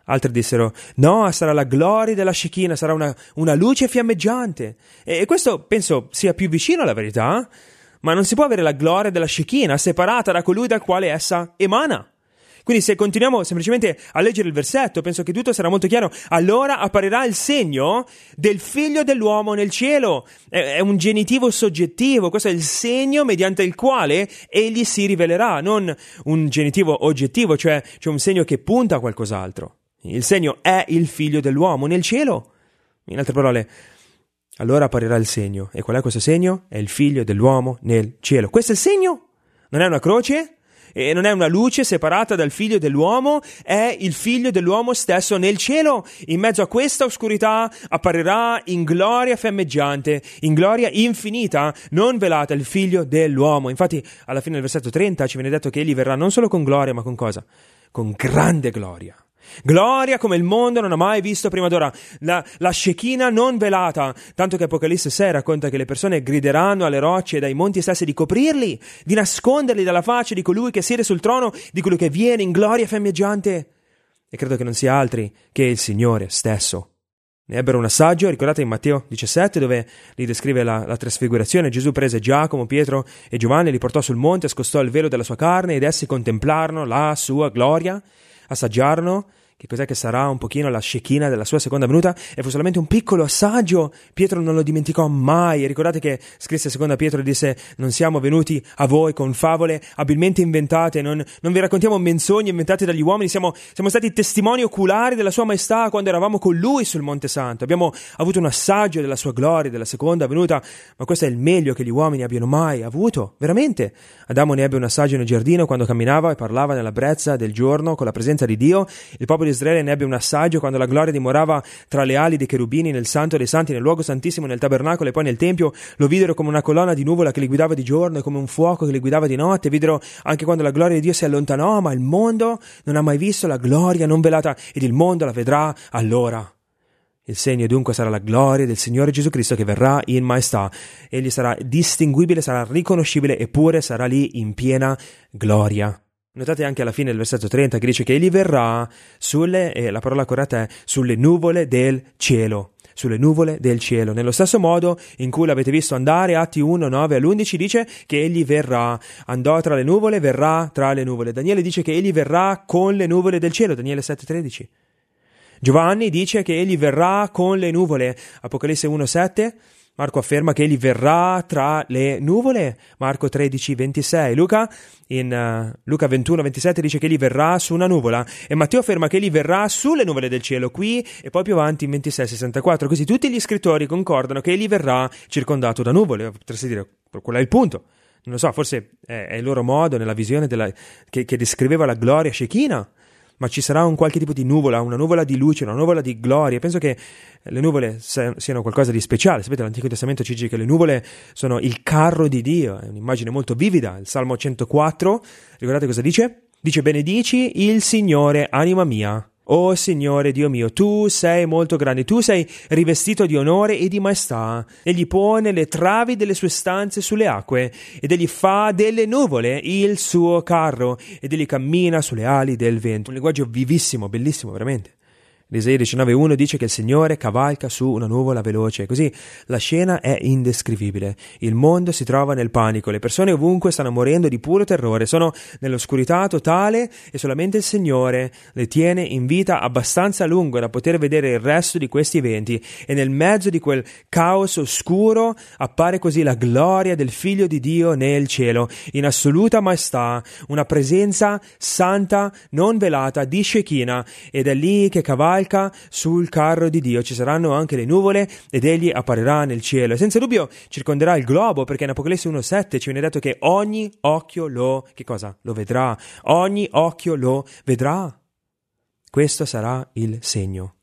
Altri dissero, no, sarà la gloria della Shekinah, sarà una, una luce fiammeggiante. E, e questo penso sia più vicino alla verità, ma non si può avere la gloria della Shekinah separata da colui dal quale essa emana. Quindi se continuiamo semplicemente a leggere il versetto, penso che tutto sarà molto chiaro. Allora apparirà il segno del figlio dell'uomo nel cielo. È, è un genitivo soggettivo, questo è il segno mediante il quale egli si rivelerà, non un genitivo oggettivo, cioè, cioè un segno che punta a qualcos'altro. Il segno è il figlio dell'uomo nel cielo. In altre parole, allora apparirà il segno. E qual è questo segno? È il figlio dell'uomo nel cielo. Questo è il segno? Non è una croce? E non è una luce separata dal figlio dell'uomo, è il figlio dell'uomo stesso nel cielo. In mezzo a questa oscurità apparirà in gloria fiammeggiante, in gloria infinita, non velata, il figlio dell'uomo. Infatti alla fine del versetto trenta ci viene detto che egli verrà non solo con gloria, ma con cosa? Con grande gloria. Gloria come il mondo non ha mai visto prima d'ora, la, la Shekinah non velata, tanto che Apocalisse sei racconta che le persone grideranno alle rocce e dai monti stessi di coprirli, di nasconderli dalla faccia di colui che siede sul trono, di colui che viene in gloria fiammeggiante. E credo che non sia altri che il Signore stesso. Ne ebbero un assaggio, ricordate in Matteo diciassette, dove li descrive la, la trasfigurazione. Gesù prese Giacomo, Pietro e Giovanni, li portò sul monte, scostò il velo della sua carne ed essi contemplarono la sua gloria, assaggiarono che cos'è che sarà un pochino la Shekinah della sua seconda venuta, e fu solamente un piccolo assaggio. Pietro non lo dimenticò mai. E ricordate che scrisse seconda Pietro e disse: non siamo venuti a voi con favole abilmente inventate, non, non vi raccontiamo menzogne inventate dagli uomini, siamo, siamo stati testimoni oculari della sua maestà quando eravamo con lui sul Monte Santo, abbiamo avuto un assaggio della sua gloria, della seconda venuta, ma questo è il meglio che gli uomini abbiano mai avuto, veramente. Adamo ne ebbe un assaggio nel giardino quando camminava e parlava nella brezza del giorno con la presenza di Dio. Il popolo di Israele ne ebbe un assaggio quando la gloria dimorava tra le ali dei cherubini nel santo dei santi, nel luogo santissimo, nel tabernacolo e poi nel tempio. Lo videro come una colonna di nuvola che li guidava di giorno e come un fuoco che li guidava di notte. Videro anche quando la gloria di Dio si allontanò, ma il mondo non ha mai visto la gloria non velata, ed il mondo la vedrà allora. Il segno dunque sarà la gloria del Signore Gesù Cristo che verrà in maestà. Egli sarà distinguibile, sarà riconoscibile, eppure sarà lì in piena gloria. Notate anche alla fine del versetto trenta che dice che egli verrà sulle, e la parola corretta è sulle nuvole del cielo, sulle nuvole del cielo. Nello stesso modo in cui l'avete visto andare, Atti uno, nove all'undici, dice che egli verrà, andò tra le nuvole, verrà tra le nuvole. Daniele dice che egli verrà con le nuvole del cielo, Daniele sette tredici. Giovanni dice che egli verrà con le nuvole, Apocalisse uno sette. Marco afferma che egli verrà tra le nuvole, Marco tredici ventisei. Luca, in uh, Luca ventuno ventisette dice che egli verrà su una nuvola, e Matteo afferma che egli verrà sulle nuvole del cielo, qui e poi più avanti in ventisei sessantaquattro. Così tutti gli scrittori concordano che egli verrà circondato da nuvole. Potresti dire, quello è il punto. Non lo so, forse è, è il loro modo nella visione della, che, che descriveva la gloria Shekinah. Ma ci sarà un qualche tipo di nuvola, una nuvola di luce, una nuvola di gloria. Penso che le nuvole siano qualcosa di speciale. Sapete, l'Antico Testamento ci dice che le nuvole sono il carro di Dio, è un'immagine molto vivida. Il Salmo centoquattro, ricordate cosa dice? Dice: benedici il Signore, anima mia. O Signore Dio mio, tu sei molto grande, tu sei rivestito di onore e di maestà. Egli pone le travi delle sue stanze sulle acque, ed egli fa delle nuvole il suo carro, ed egli cammina sulle ali del vento. Un linguaggio vivissimo, bellissimo, veramente. Isaia diciannove uno dice che il Signore cavalca su una nuvola veloce. Così la scena è indescrivibile. Il mondo si trova nel panico, le persone ovunque stanno morendo di puro terrore, sono nell'oscurità totale e solamente il Signore le tiene in vita abbastanza a lungo da poter vedere il resto di questi eventi, e nel mezzo di quel caos oscuro appare così la gloria del Figlio di Dio nel cielo, in assoluta maestà, una presenza santa non velata di Shekinah, ed è lì che cavalca sul carro di Dio. Ci saranno anche le nuvole ed egli apparirà nel cielo e senza dubbio circonderà il globo, perché in Apocalisse uno sette ci viene detto che ogni occhio lo, che cosa? Lo vedrà. Ogni occhio lo vedrà. Questo sarà il segno.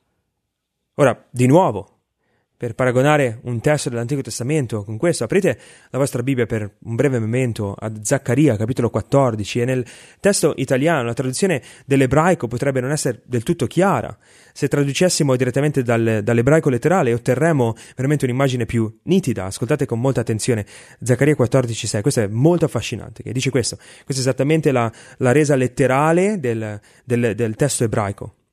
Ora, di nuovo, per paragonare un testo dell'Antico Testamento con questo, aprite la vostra Bibbia per un breve momento a Zaccaria, capitolo quattordici, e nel testo italiano la traduzione dell'ebraico potrebbe non essere del tutto chiara. Se traducessimo direttamente dal, dall'ebraico letterale otterremo veramente un'immagine più nitida. Ascoltate con molta attenzione Zaccaria quattordici sei, questo è molto affascinante, che dice questo. Questa è esattamente la, la resa letterale del, del, del testo ebraico.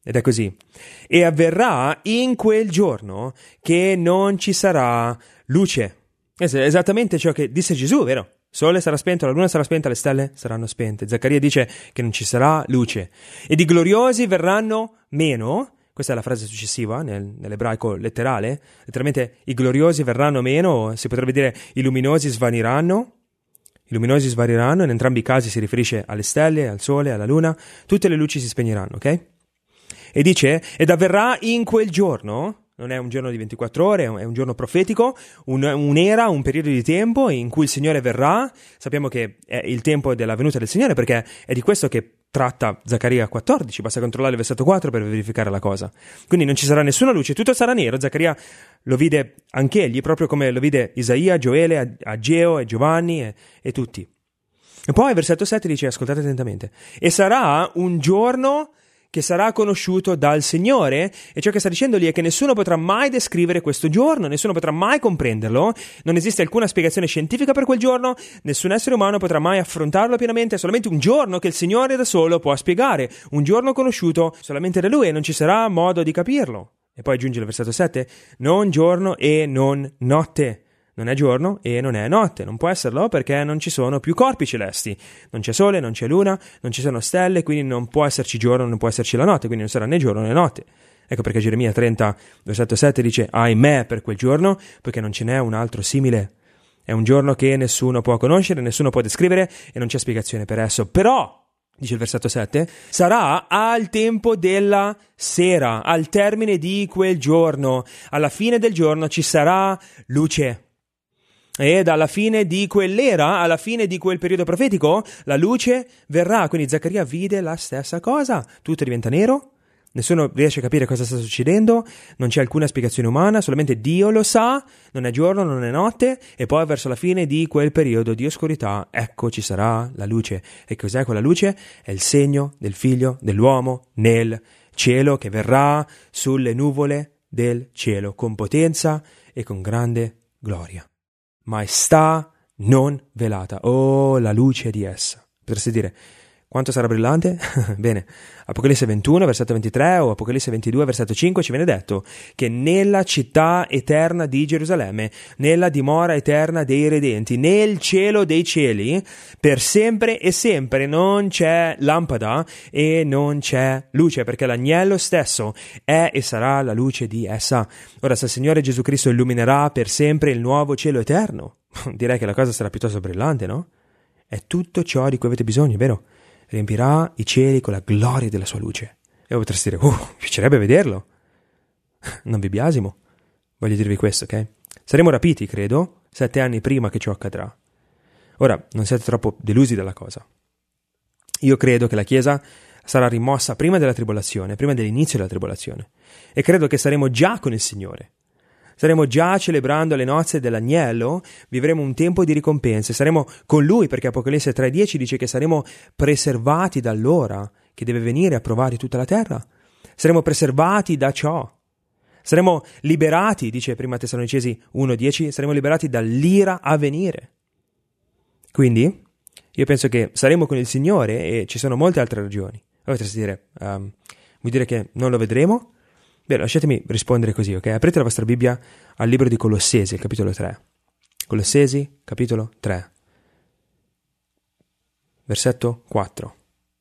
Ed è così. E avverrà in quel giorno che non ci sarà luce. Questo è esattamente ciò che disse Gesù, vero? Il sole sarà spento, la luna sarà spenta, le stelle saranno spente. Zaccaria dice che non ci sarà luce. Ed i gloriosi verranno meno. Questa è la frase successiva nel, nell'ebraico letterale. Letteralmente i gloriosi verranno meno, si potrebbe dire i luminosi svaniranno. I luminosi svaniranno, in entrambi i casi si riferisce alle stelle, al sole, alla luna. Tutte le luci si spegneranno, ok? E dice, ed avverrà in quel giorno, non è un giorno di ventiquattro ore, è un giorno profetico, un, un'era, un periodo di tempo in cui il Signore verrà. Sappiamo che è il tempo della venuta del Signore perché è di questo che tratta Zaccaria quattordici, basta controllare il versetto quattro per verificare la cosa. Quindi non ci sarà nessuna luce, tutto sarà nero. Zaccaria lo vide anch'egli, proprio come lo vide Isaia, Gioele, Ageo e Giovanni e, e tutti. E poi il versetto sette dice, ascoltate attentamente, e sarà un giorno che sarà conosciuto dal Signore, e ciò che sta dicendo lì è che nessuno potrà mai descrivere questo giorno, nessuno potrà mai comprenderlo, non esiste alcuna spiegazione scientifica per quel giorno, nessun essere umano potrà mai affrontarlo pienamente, è solamente un giorno che il Signore da solo può spiegare, un giorno conosciuto solamente da Lui e non ci sarà modo di capirlo. E poi aggiunge il versetto sette, non giorno e non notte. Non è giorno e non è notte, non può esserlo perché non ci sono più corpi celesti, non c'è sole, non c'è luna, non ci sono stelle, quindi non può esserci giorno, non può esserci la notte, quindi non sarà né giorno né notte. Ecco perché Geremia trenta, versetto sette dice, ahimè per quel giorno, perché non ce n'è un altro simile. È un giorno che nessuno può conoscere, nessuno può descrivere e non c'è spiegazione per esso. Però, dice il versetto sette, sarà al tempo della sera, al termine di quel giorno, alla fine del giorno ci sarà luce. Ed alla fine di quell'era, alla fine di quel periodo profetico, la luce verrà. Quindi Zaccaria vide la stessa cosa. Tutto diventa nero, nessuno riesce a capire cosa sta succedendo, non c'è alcuna spiegazione umana, solamente Dio lo sa, non è giorno, non è notte, e poi verso la fine di quel periodo di oscurità, ecco ci sarà la luce. E cos'è quella luce? È il segno del figlio dell'uomo nel cielo che verrà sulle nuvole del cielo, con potenza e con grande gloria. Maestà non velata, oh la luce di essa. Potresti dire, quanto sarà brillante? Bene, Apocalisse ventuno, versetto ventitré o Apocalisse ventidue, versetto cinque ci viene detto che nella città eterna di Gerusalemme, nella dimora eterna dei redenti, nel cielo dei cieli, per sempre e sempre non c'è lampada e non c'è luce, perché l'agnello stesso è e sarà la luce di essa. Ora, se il Signore Gesù Cristo illuminerà per sempre il nuovo cielo eterno, direi che la cosa sarà piuttosto brillante, no? È tutto ciò di cui avete bisogno, vero? Riempirà i cieli con la gloria della sua luce. E potreste dire, uh, mi piacerebbe vederlo. Non vi biasimo. Voglio dirvi questo, ok? Saremo rapiti, credo, sette anni prima che ciò accadrà. Ora, non siate troppo delusi dalla cosa. Io credo che la Chiesa sarà rimossa prima della tribolazione, prima dell'inizio della tribolazione. E credo che saremo già con il Signore. Saremo già celebrando le nozze dell'agnello, vivremo un tempo di ricompense, saremo con Lui perché Apocalisse tre dieci dice che saremo preservati dall'ora che deve venire a provare tutta la terra. Saremo preservati da ciò. Saremo liberati, dice prima Tessalonicesi uno dieci, saremo liberati dall'ira a venire. Quindi, io penso che saremo con il Signore e ci sono molte altre ragioni. Voi potreste dire, um, vuol dire che non lo vedremo? Beh, lasciatemi rispondere così, ok? Aprite la vostra Bibbia al libro di Colossesi, il capitolo tre. Colossesi, capitolo tre. Versetto quattro.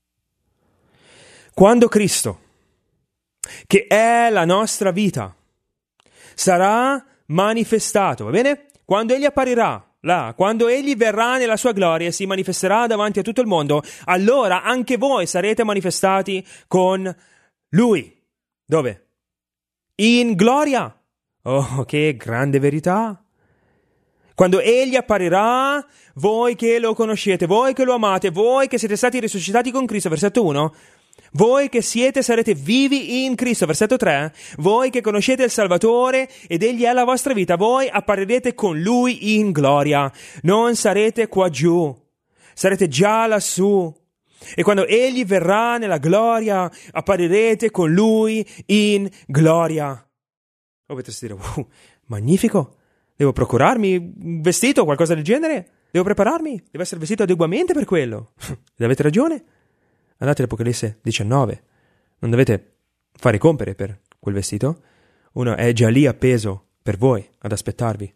Quando Cristo, che è la nostra vita, sarà manifestato, va bene? Quando Egli apparirà, là, quando Egli verrà nella sua gloria e si manifesterà davanti a tutto il mondo, allora anche voi sarete manifestati con Lui. Dove? In gloria. Oh, che grande verità. Quando Egli apparirà, voi che lo conoscete, voi che lo amate, voi che siete stati risuscitati con Cristo, versetto uno, voi che siete sarete vivi in Cristo, versetto tre, voi che conoscete il Salvatore ed Egli è la vostra vita, voi apparirete con Lui in gloria. Non sarete qua giù, sarete già lassù. E quando Egli verrà nella gloria, apparirete con Lui in gloria. O potreste dire, uh, magnifico, devo procurarmi un vestito o qualcosa del genere? Devo prepararmi? Devo essere vestito adeguatamente per quello? Ed avete ragione. Andate all'Apocalisse diciannove. Non dovete fare compere per quel vestito, uno è già lì appeso per voi, ad aspettarvi.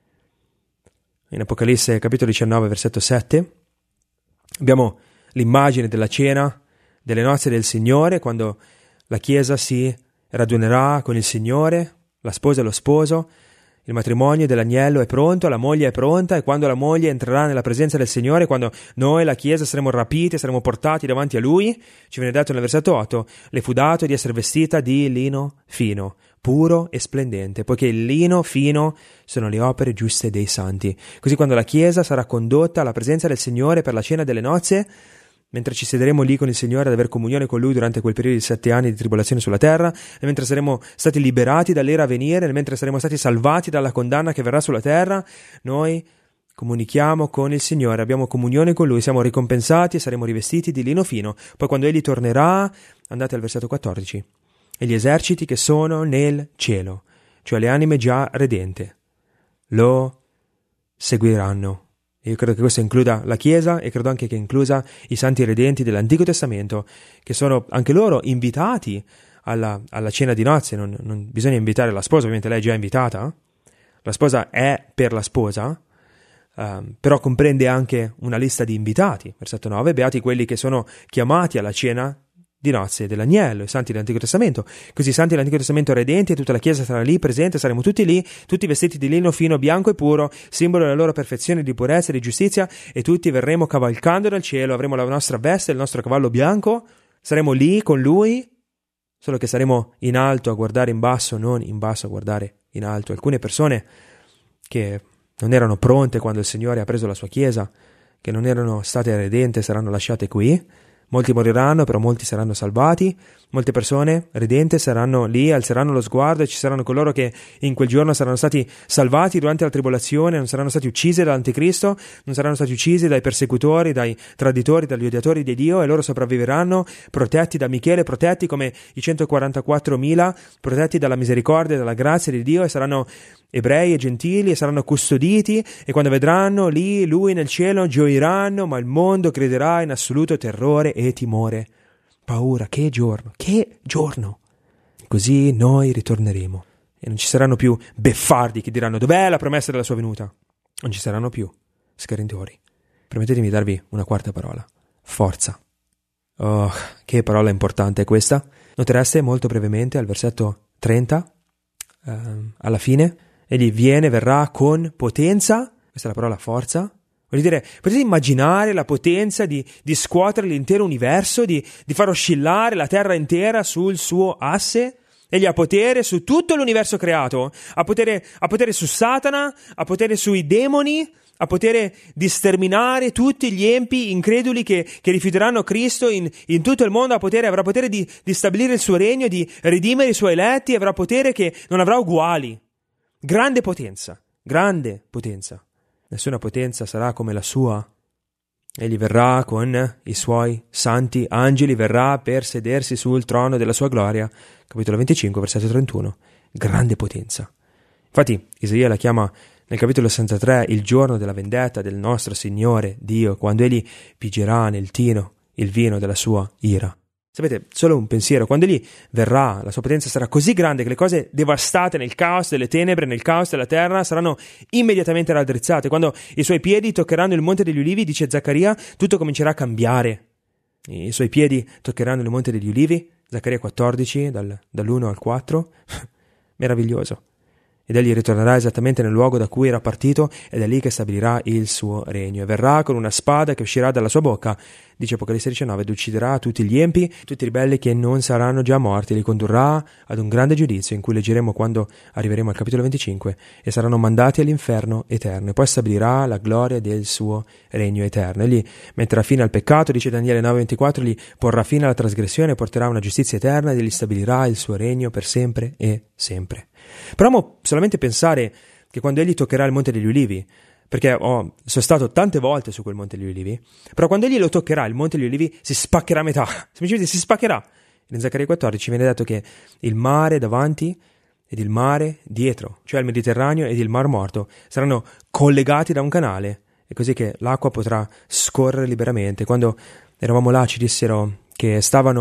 In Apocalisse capitolo diciannove, versetto sette, abbiamo l'immagine della cena, delle nozze del Signore, quando la Chiesa si radunerà con il Signore, la sposa e lo sposo, il matrimonio dell'agnello è pronto, la moglie è pronta, e quando la moglie entrerà nella presenza del Signore, quando noi, la Chiesa, saremo rapiti, saremo portati davanti a Lui, ci viene detto nel versetto otto, le fu dato di essere vestita di lino fino, puro e splendente, poiché il lino fino sono le opere giuste dei santi. Così quando la Chiesa sarà condotta alla presenza del Signore per la cena delle nozze, mentre ci siederemo lì con il Signore ad aver comunione con Lui durante quel periodo di sette anni di tribolazione sulla terra, e mentre saremo stati liberati dall'era a venire, e mentre saremo stati salvati dalla condanna che verrà sulla terra, noi comunichiamo con il Signore, abbiamo comunione con Lui, siamo ricompensati e saremo rivestiti di lino fino. Poi quando Egli tornerà, andate al versetto quattordici, e gli eserciti che sono nel cielo, cioè le anime già redente, lo seguiranno. Io credo che questo includa la Chiesa, e credo anche che inclusa i santi redenti dell'Antico Testamento, che sono anche loro invitati alla, alla cena di nozze. Non, non bisogna invitare la sposa, ovviamente lei è già invitata, la sposa è per la sposa, um, però comprende anche una lista di invitati. Versetto nove, beati quelli che sono chiamati alla cena di nozze dell'agnello, i santi dell'Antico Testamento. Così i santi dell'Antico Testamento redenti e tutta la Chiesa sarà lì presente, saremo tutti lì, tutti vestiti di lino fino, bianco e puro, simbolo della loro perfezione, di purezza e di giustizia, e tutti verremo cavalcando dal cielo, avremo la nostra veste, il nostro cavallo bianco, saremo lì con Lui, solo che saremo in alto a guardare in basso, non in basso a guardare in alto. Alcune persone che non erano pronte quando il Signore ha preso la sua Chiesa, che non erano state redente, saranno lasciate qui. Molti moriranno, però molti saranno salvati. Molte persone redente saranno lì, alzeranno lo sguardo, e ci saranno coloro che in quel giorno saranno stati salvati durante la tribolazione, non saranno stati uccisi dall'anticristo, non saranno stati uccisi dai persecutori, dai traditori, dagli odiatori di Dio, e loro sopravviveranno protetti da Michele, protetti come i centoquarantaquattromila, protetti dalla misericordia e dalla grazia di Dio, e saranno ebrei e gentili, e saranno custoditi, e quando vedranno lì Lui nel cielo gioiranno, ma il mondo crederà in assoluto terrore e timore. Paura, che giorno, che giorno! Così noi ritorneremo, e non ci saranno più beffardi che diranno dov'è la promessa della sua venuta. Non ci saranno più scarentori. Permettetemi di darvi una quarta parola: forza. Oh, che parola importante è questa. Notereste molto brevemente al versetto trenta, ehm, alla fine, egli viene, verrà con potenza. Questa è la parola forza. Vuol dire, potete immaginare la potenza di, di scuotere l'intero universo, di, di far oscillare la terra intera sul suo asse? Egli ha potere su tutto l'universo creato, ha potere, ha potere su Satana, ha potere sui demoni, ha potere di sterminare tutti gli empi increduli che, che rifiuteranno Cristo in, in tutto il mondo, ha potere, avrà potere di, di stabilire il suo regno, di redimere i suoi eletti, avrà potere che non avrà uguali. Grande potenza, grande potenza. Nessuna potenza sarà come la sua. Egli verrà con i suoi santi angeli, verrà per sedersi sul trono della sua gloria. Capitolo venticinque, versetto trentuno. Grande potenza. Infatti Isaia la chiama nel capitolo sessantatré il giorno della vendetta del nostro Signore Dio, quando egli pigerà nel tino il vino della sua ira. Sapete, solo un pensiero: quando egli verrà, la sua potenza sarà così grande che le cose devastate nel caos delle tenebre, nel caos della terra, saranno immediatamente raddrizzate. Quando i suoi piedi toccheranno il monte degli ulivi, dice Zaccaria, tutto comincerà a cambiare. I suoi piedi toccheranno il monte degli ulivi, Zaccaria quattordici, dal, dall'uno al quattro. Meraviglioso. Ed egli ritornerà esattamente nel luogo da cui era partito, ed è lì che stabilirà il suo regno. E verrà con una spada che uscirà dalla sua bocca, dice Apocalisse diciannove, ed ucciderà tutti gli empi, tutti i ribelli che non saranno già morti, li condurrà ad un grande giudizio, in cui leggeremo quando arriveremo al capitolo venticinque, e saranno mandati all'inferno eterno, e poi stabilirà la gloria del suo regno eterno. Egli metterà fine al peccato, dice Daniele nove ventiquattro, gli porrà fine alla trasgressione, porterà una giustizia eterna, ed egli stabilirà il suo regno per sempre e sempre. Proviamo solamente a pensare che quando egli toccherà il Monte degli Ulivi, perché oh, sono stato tante volte su quel Monte degli Ulivi, però quando egli lo toccherà, il Monte degli Ulivi si spaccherà a metà, semplicemente si spaccherà. In Zaccaria quattordici viene detto che il mare davanti ed il mare dietro, cioè il Mediterraneo ed il Mar Morto, saranno collegati da un canale, e così che l'acqua potrà scorrere liberamente. Quando eravamo là ci dissero che stavano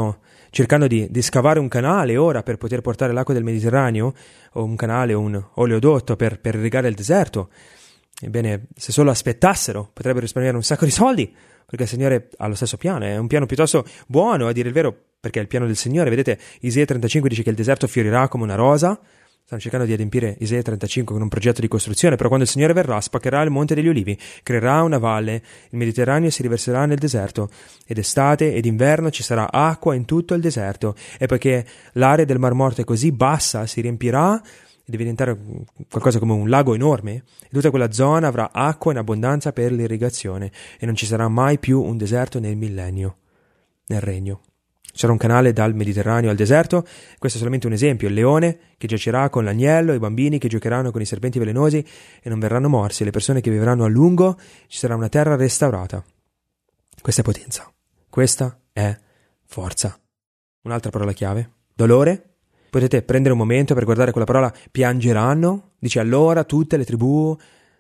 cercando di, di scavare un canale ora per poter portare l'acqua del Mediterraneo, o un canale o un oleodotto per, per irrigare il deserto. Ebbene, se solo aspettassero, potrebbero risparmiare un sacco di soldi, perché il Signore ha lo stesso piano, è un piano piuttosto buono, a dire il vero, perché è il piano del Signore. Vedete, Isaia trentacinque dice che il deserto fiorirà come una rosa. Stanno cercando di adempiere Isaia trentacinque con un progetto di costruzione, però quando il Signore verrà spaccherà il monte degli Ulivi, creerà una valle, il Mediterraneo si riverserà nel deserto, ed estate ed inverno ci sarà acqua in tutto il deserto, e poiché l'area del Mar Morto è così bassa, si riempirà e deve diventare qualcosa come un lago enorme, e tutta quella zona avrà acqua in abbondanza per l'irrigazione, e non ci sarà mai più un deserto nel millennio, nel regno. C'era un canale dal Mediterraneo al deserto. Questo è solamente un esempio. Il leone che giacerà con l'agnello, i bambini che giocheranno con i serpenti velenosi e non verranno morsi, le persone che vivranno a lungo, ci sarà una terra restaurata. Questa è potenza, questa è forza. Un'altra parola chiave, dolore. Potete prendere un momento per guardare quella parola, piangeranno. Dice allora tutte le tribù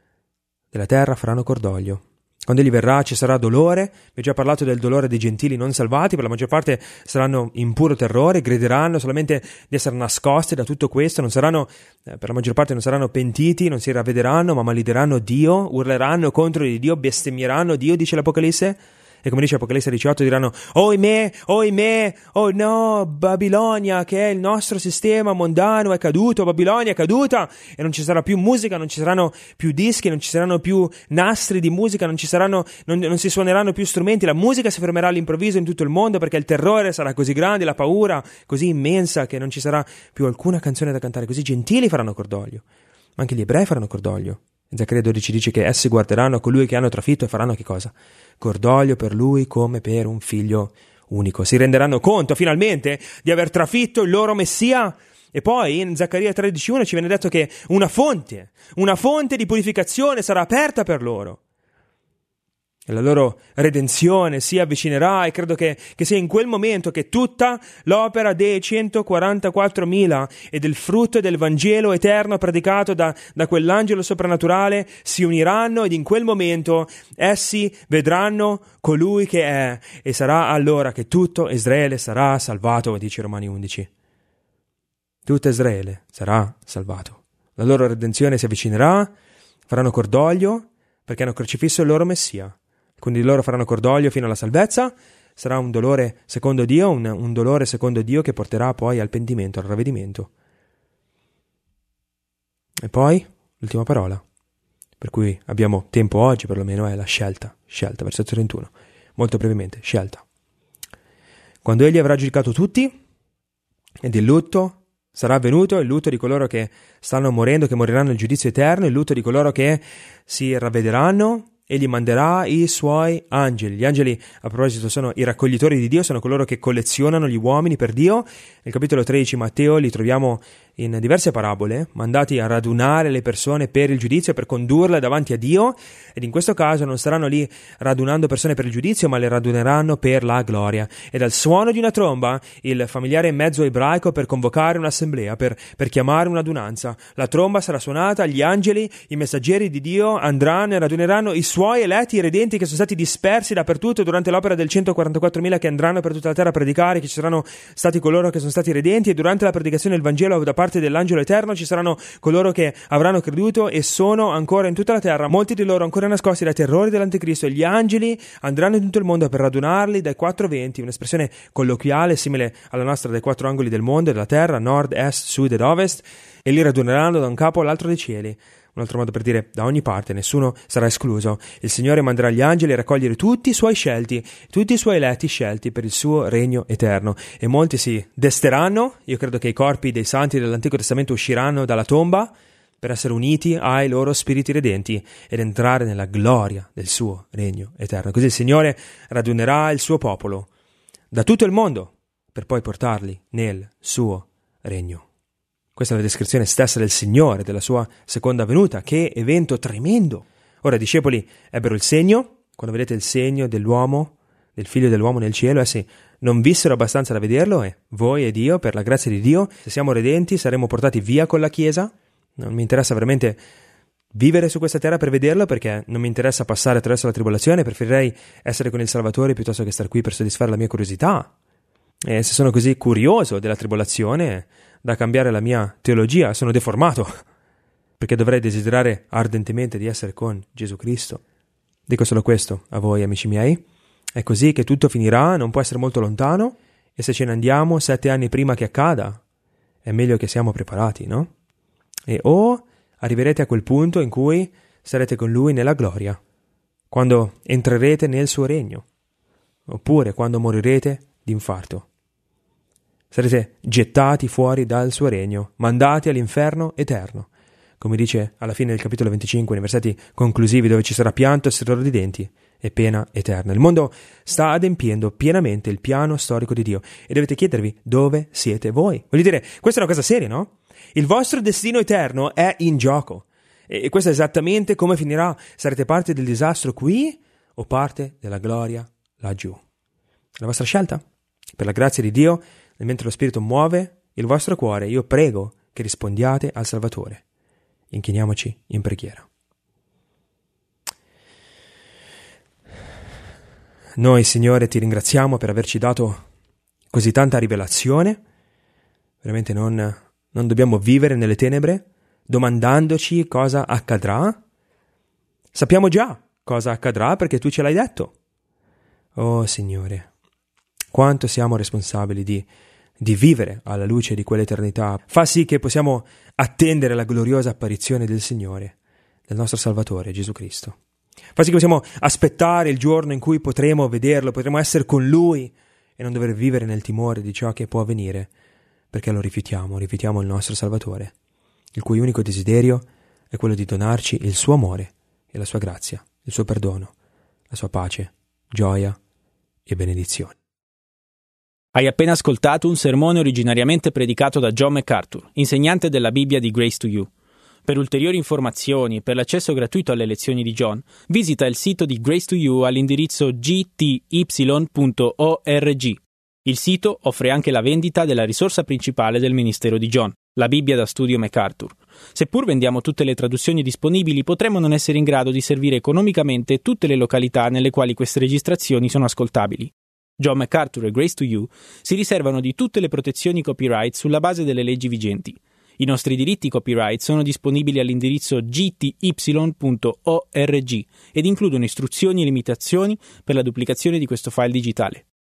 della terra faranno cordoglio. Quando egli verrà ci sarà dolore. Vi ho già parlato del dolore dei gentili non salvati, per la maggior parte saranno in puro terrore, grideranno solamente di essere nascosti da tutto questo, non saranno, eh, per la maggior parte non saranno pentiti, non si ravvederanno, ma malideranno Dio, urleranno contro di Dio, bestemmieranno Dio, dice l'Apocalisse. E come dice Apocalisse diciotto diranno oimè, oimè, oh no, Babilonia che è il nostro sistema mondano è caduto, Babilonia è caduta, e non ci sarà più musica, non ci saranno più dischi, non ci saranno più nastri di musica, non ci saranno, non, non si suoneranno più strumenti, la musica si fermerà all'improvviso in tutto il mondo perché il terrore sarà così grande, la paura così immensa che non ci sarà più alcuna canzone da cantare. Così i gentili faranno cordoglio, ma anche gli ebrei faranno cordoglio. Zaccaria dodici dice che essi guarderanno a colui che hanno trafitto e faranno che cosa? Cordoglio per lui come per un figlio unico. Si renderanno conto finalmente di aver trafitto il loro Messia. E poi in Zaccaria tredici uno ci viene detto che una fonte, una fonte di purificazione sarà aperta per loro. E la loro redenzione si avvicinerà, e credo che, che sia in quel momento che tutta l'opera dei centoquarantaquattromila e del frutto del Vangelo eterno predicato da, da quell'angelo soprannaturale si uniranno, ed in quel momento essi vedranno colui che è, e sarà allora che tutto Israele sarà salvato, dice Romani undici. Tutto Israele sarà salvato. La loro redenzione si avvicinerà, faranno cordoglio perché hanno crocifisso il loro Messia. Alcuni di loro faranno cordoglio fino alla salvezza, sarà un dolore secondo Dio, un, un dolore secondo Dio che porterà poi al pentimento, al ravvedimento. E poi, l'ultima parola, per cui abbiamo tempo oggi perlomeno, è la scelta, scelta, versetto trentuno, molto brevemente, scelta. Quando egli avrà giudicato tutti, ed il lutto sarà avvenuto, il lutto di coloro che stanno morendo, che moriranno nel giudizio eterno, il lutto di coloro che si ravvederanno, egli manderà i suoi angeli. Gli angeli, a proposito, sono i raccoglitori di Dio, sono coloro che collezionano gli uomini per Dio. Nel capitolo tredici Matteo li troviamo in diverse parabole, mandati a radunare le persone per il giudizio, per condurle davanti a Dio, ed in questo caso non saranno lì radunando persone per il giudizio, ma le raduneranno per la gloria. E dal suono di una tromba, il familiare mezzo ebraico per convocare un'assemblea, per, per chiamare un'adunanza, la tromba sarà suonata, gli angeli, i messaggeri di Dio andranno e raduneranno i suoi eletti, i redenti che sono stati dispersi dappertutto durante l'opera del centoquarantaquattromila che andranno per tutta la terra a predicare, che ci saranno stati coloro che sono stati redenti, e durante la predicazione del Vangelo da parte dell'angelo eterno ci saranno coloro che avranno creduto e sono ancora in tutta la terra, molti di loro ancora nascosti dai terrori dell'anticristo, e gli angeli andranno in tutto il mondo per radunarli dai quattro venti, un'espressione colloquiale simile alla nostra, dai quattro angoli del mondo, della terra, nord, est, sud ed ovest, e li raduneranno da un capo all'altro dei cieli. Un altro modo per dire da ogni parte, nessuno sarà escluso. Il Signore manderà gli angeli a raccogliere tutti i suoi scelti, tutti i suoi eletti scelti per il suo regno eterno, e molti si desteranno. Io credo che i corpi dei santi dell'Antico Testamento usciranno dalla tomba per essere uniti ai loro spiriti redenti ed entrare nella gloria del suo regno eterno. Così il Signore radunerà il suo popolo da tutto il mondo per poi portarli nel suo regno. Questa è la descrizione stessa del Signore, della sua seconda venuta. Che evento tremendo! Ora i discepoli ebbero il segno. Quando vedete il segno dell'uomo, del figlio dell'uomo nel cielo, essi non vissero abbastanza da vederlo, e voi ed io, per la grazia di Dio, se siamo redenti, saremo portati via con la Chiesa. Non mi interessa veramente vivere su questa terra per vederlo, perché non mi interessa passare attraverso la tribolazione, preferirei essere con il Salvatore piuttosto che star qui per soddisfare la mia curiosità. E se sono così curioso della tribolazione da cambiare la mia teologia, sono deformato, perché dovrei desiderare ardentemente di essere con Gesù Cristo. Dico solo questo a voi, amici miei. È così che tutto finirà, non può essere molto lontano, e se ce ne andiamo sette anni prima che accada, è meglio che siamo preparati, no? E o arriverete a quel punto in cui sarete con Lui nella gloria, quando entrerete nel suo regno, oppure quando morirete d'infarto. Sarete gettati fuori dal suo regno, mandati all'inferno eterno, come dice alla fine del capitolo venticinque, nei versetti conclusivi, dove ci sarà pianto e stridore di denti e pena eterna. Il mondo sta adempiendo pienamente il piano storico di Dio e dovete chiedervi dove siete voi. Voglio dire, questa è una cosa seria, no? Il vostro destino eterno è in gioco e questo è esattamente come finirà. Sarete parte del disastro qui o parte della gloria laggiù. La vostra scelta? Per la grazia di Dio, mentre lo Spirito muove il vostro cuore, io prego che rispondiate al Salvatore. Inchiniamoci in preghiera. Noi, Signore, ti ringraziamo per averci dato così tanta rivelazione. Veramente non, non dobbiamo vivere nelle tenebre domandandoci cosa accadrà. Sappiamo già cosa accadrà perché tu ce l'hai detto. Oh, Signore, quanto siamo responsabili di di vivere alla luce di quell'eternità. Fa sì che possiamo attendere la gloriosa apparizione del Signore, del nostro Salvatore, Gesù Cristo. Fa sì che possiamo aspettare il giorno in cui potremo vederlo, potremo essere con Lui e non dover vivere nel timore di ciò che può avvenire, perché lo rifiutiamo, rifiutiamo il nostro Salvatore, il cui unico desiderio è quello di donarci il suo amore e la sua grazia, il suo perdono, la sua pace, gioia e benedizione. Hai appena ascoltato un sermone originariamente predicato da John MacArthur, insegnante della Bibbia di Grace to You. Per ulteriori informazioni e per l'accesso gratuito alle lezioni di John, visita il sito di Grace to You all'indirizzo g t y punto org. Il sito offre anche la vendita della risorsa principale del ministero di John, la Bibbia da studio MacArthur. Seppur vendiamo tutte le traduzioni disponibili, potremmo non essere in grado di servire economicamente tutte le località nelle quali queste registrazioni sono ascoltabili. John MacArthur e Grace to You si riservano di tutte le protezioni copyright sulla base delle leggi vigenti. I nostri diritti copyright sono disponibili all'indirizzo g t y punto org ed includono istruzioni e limitazioni per la duplicazione di questo file digitale.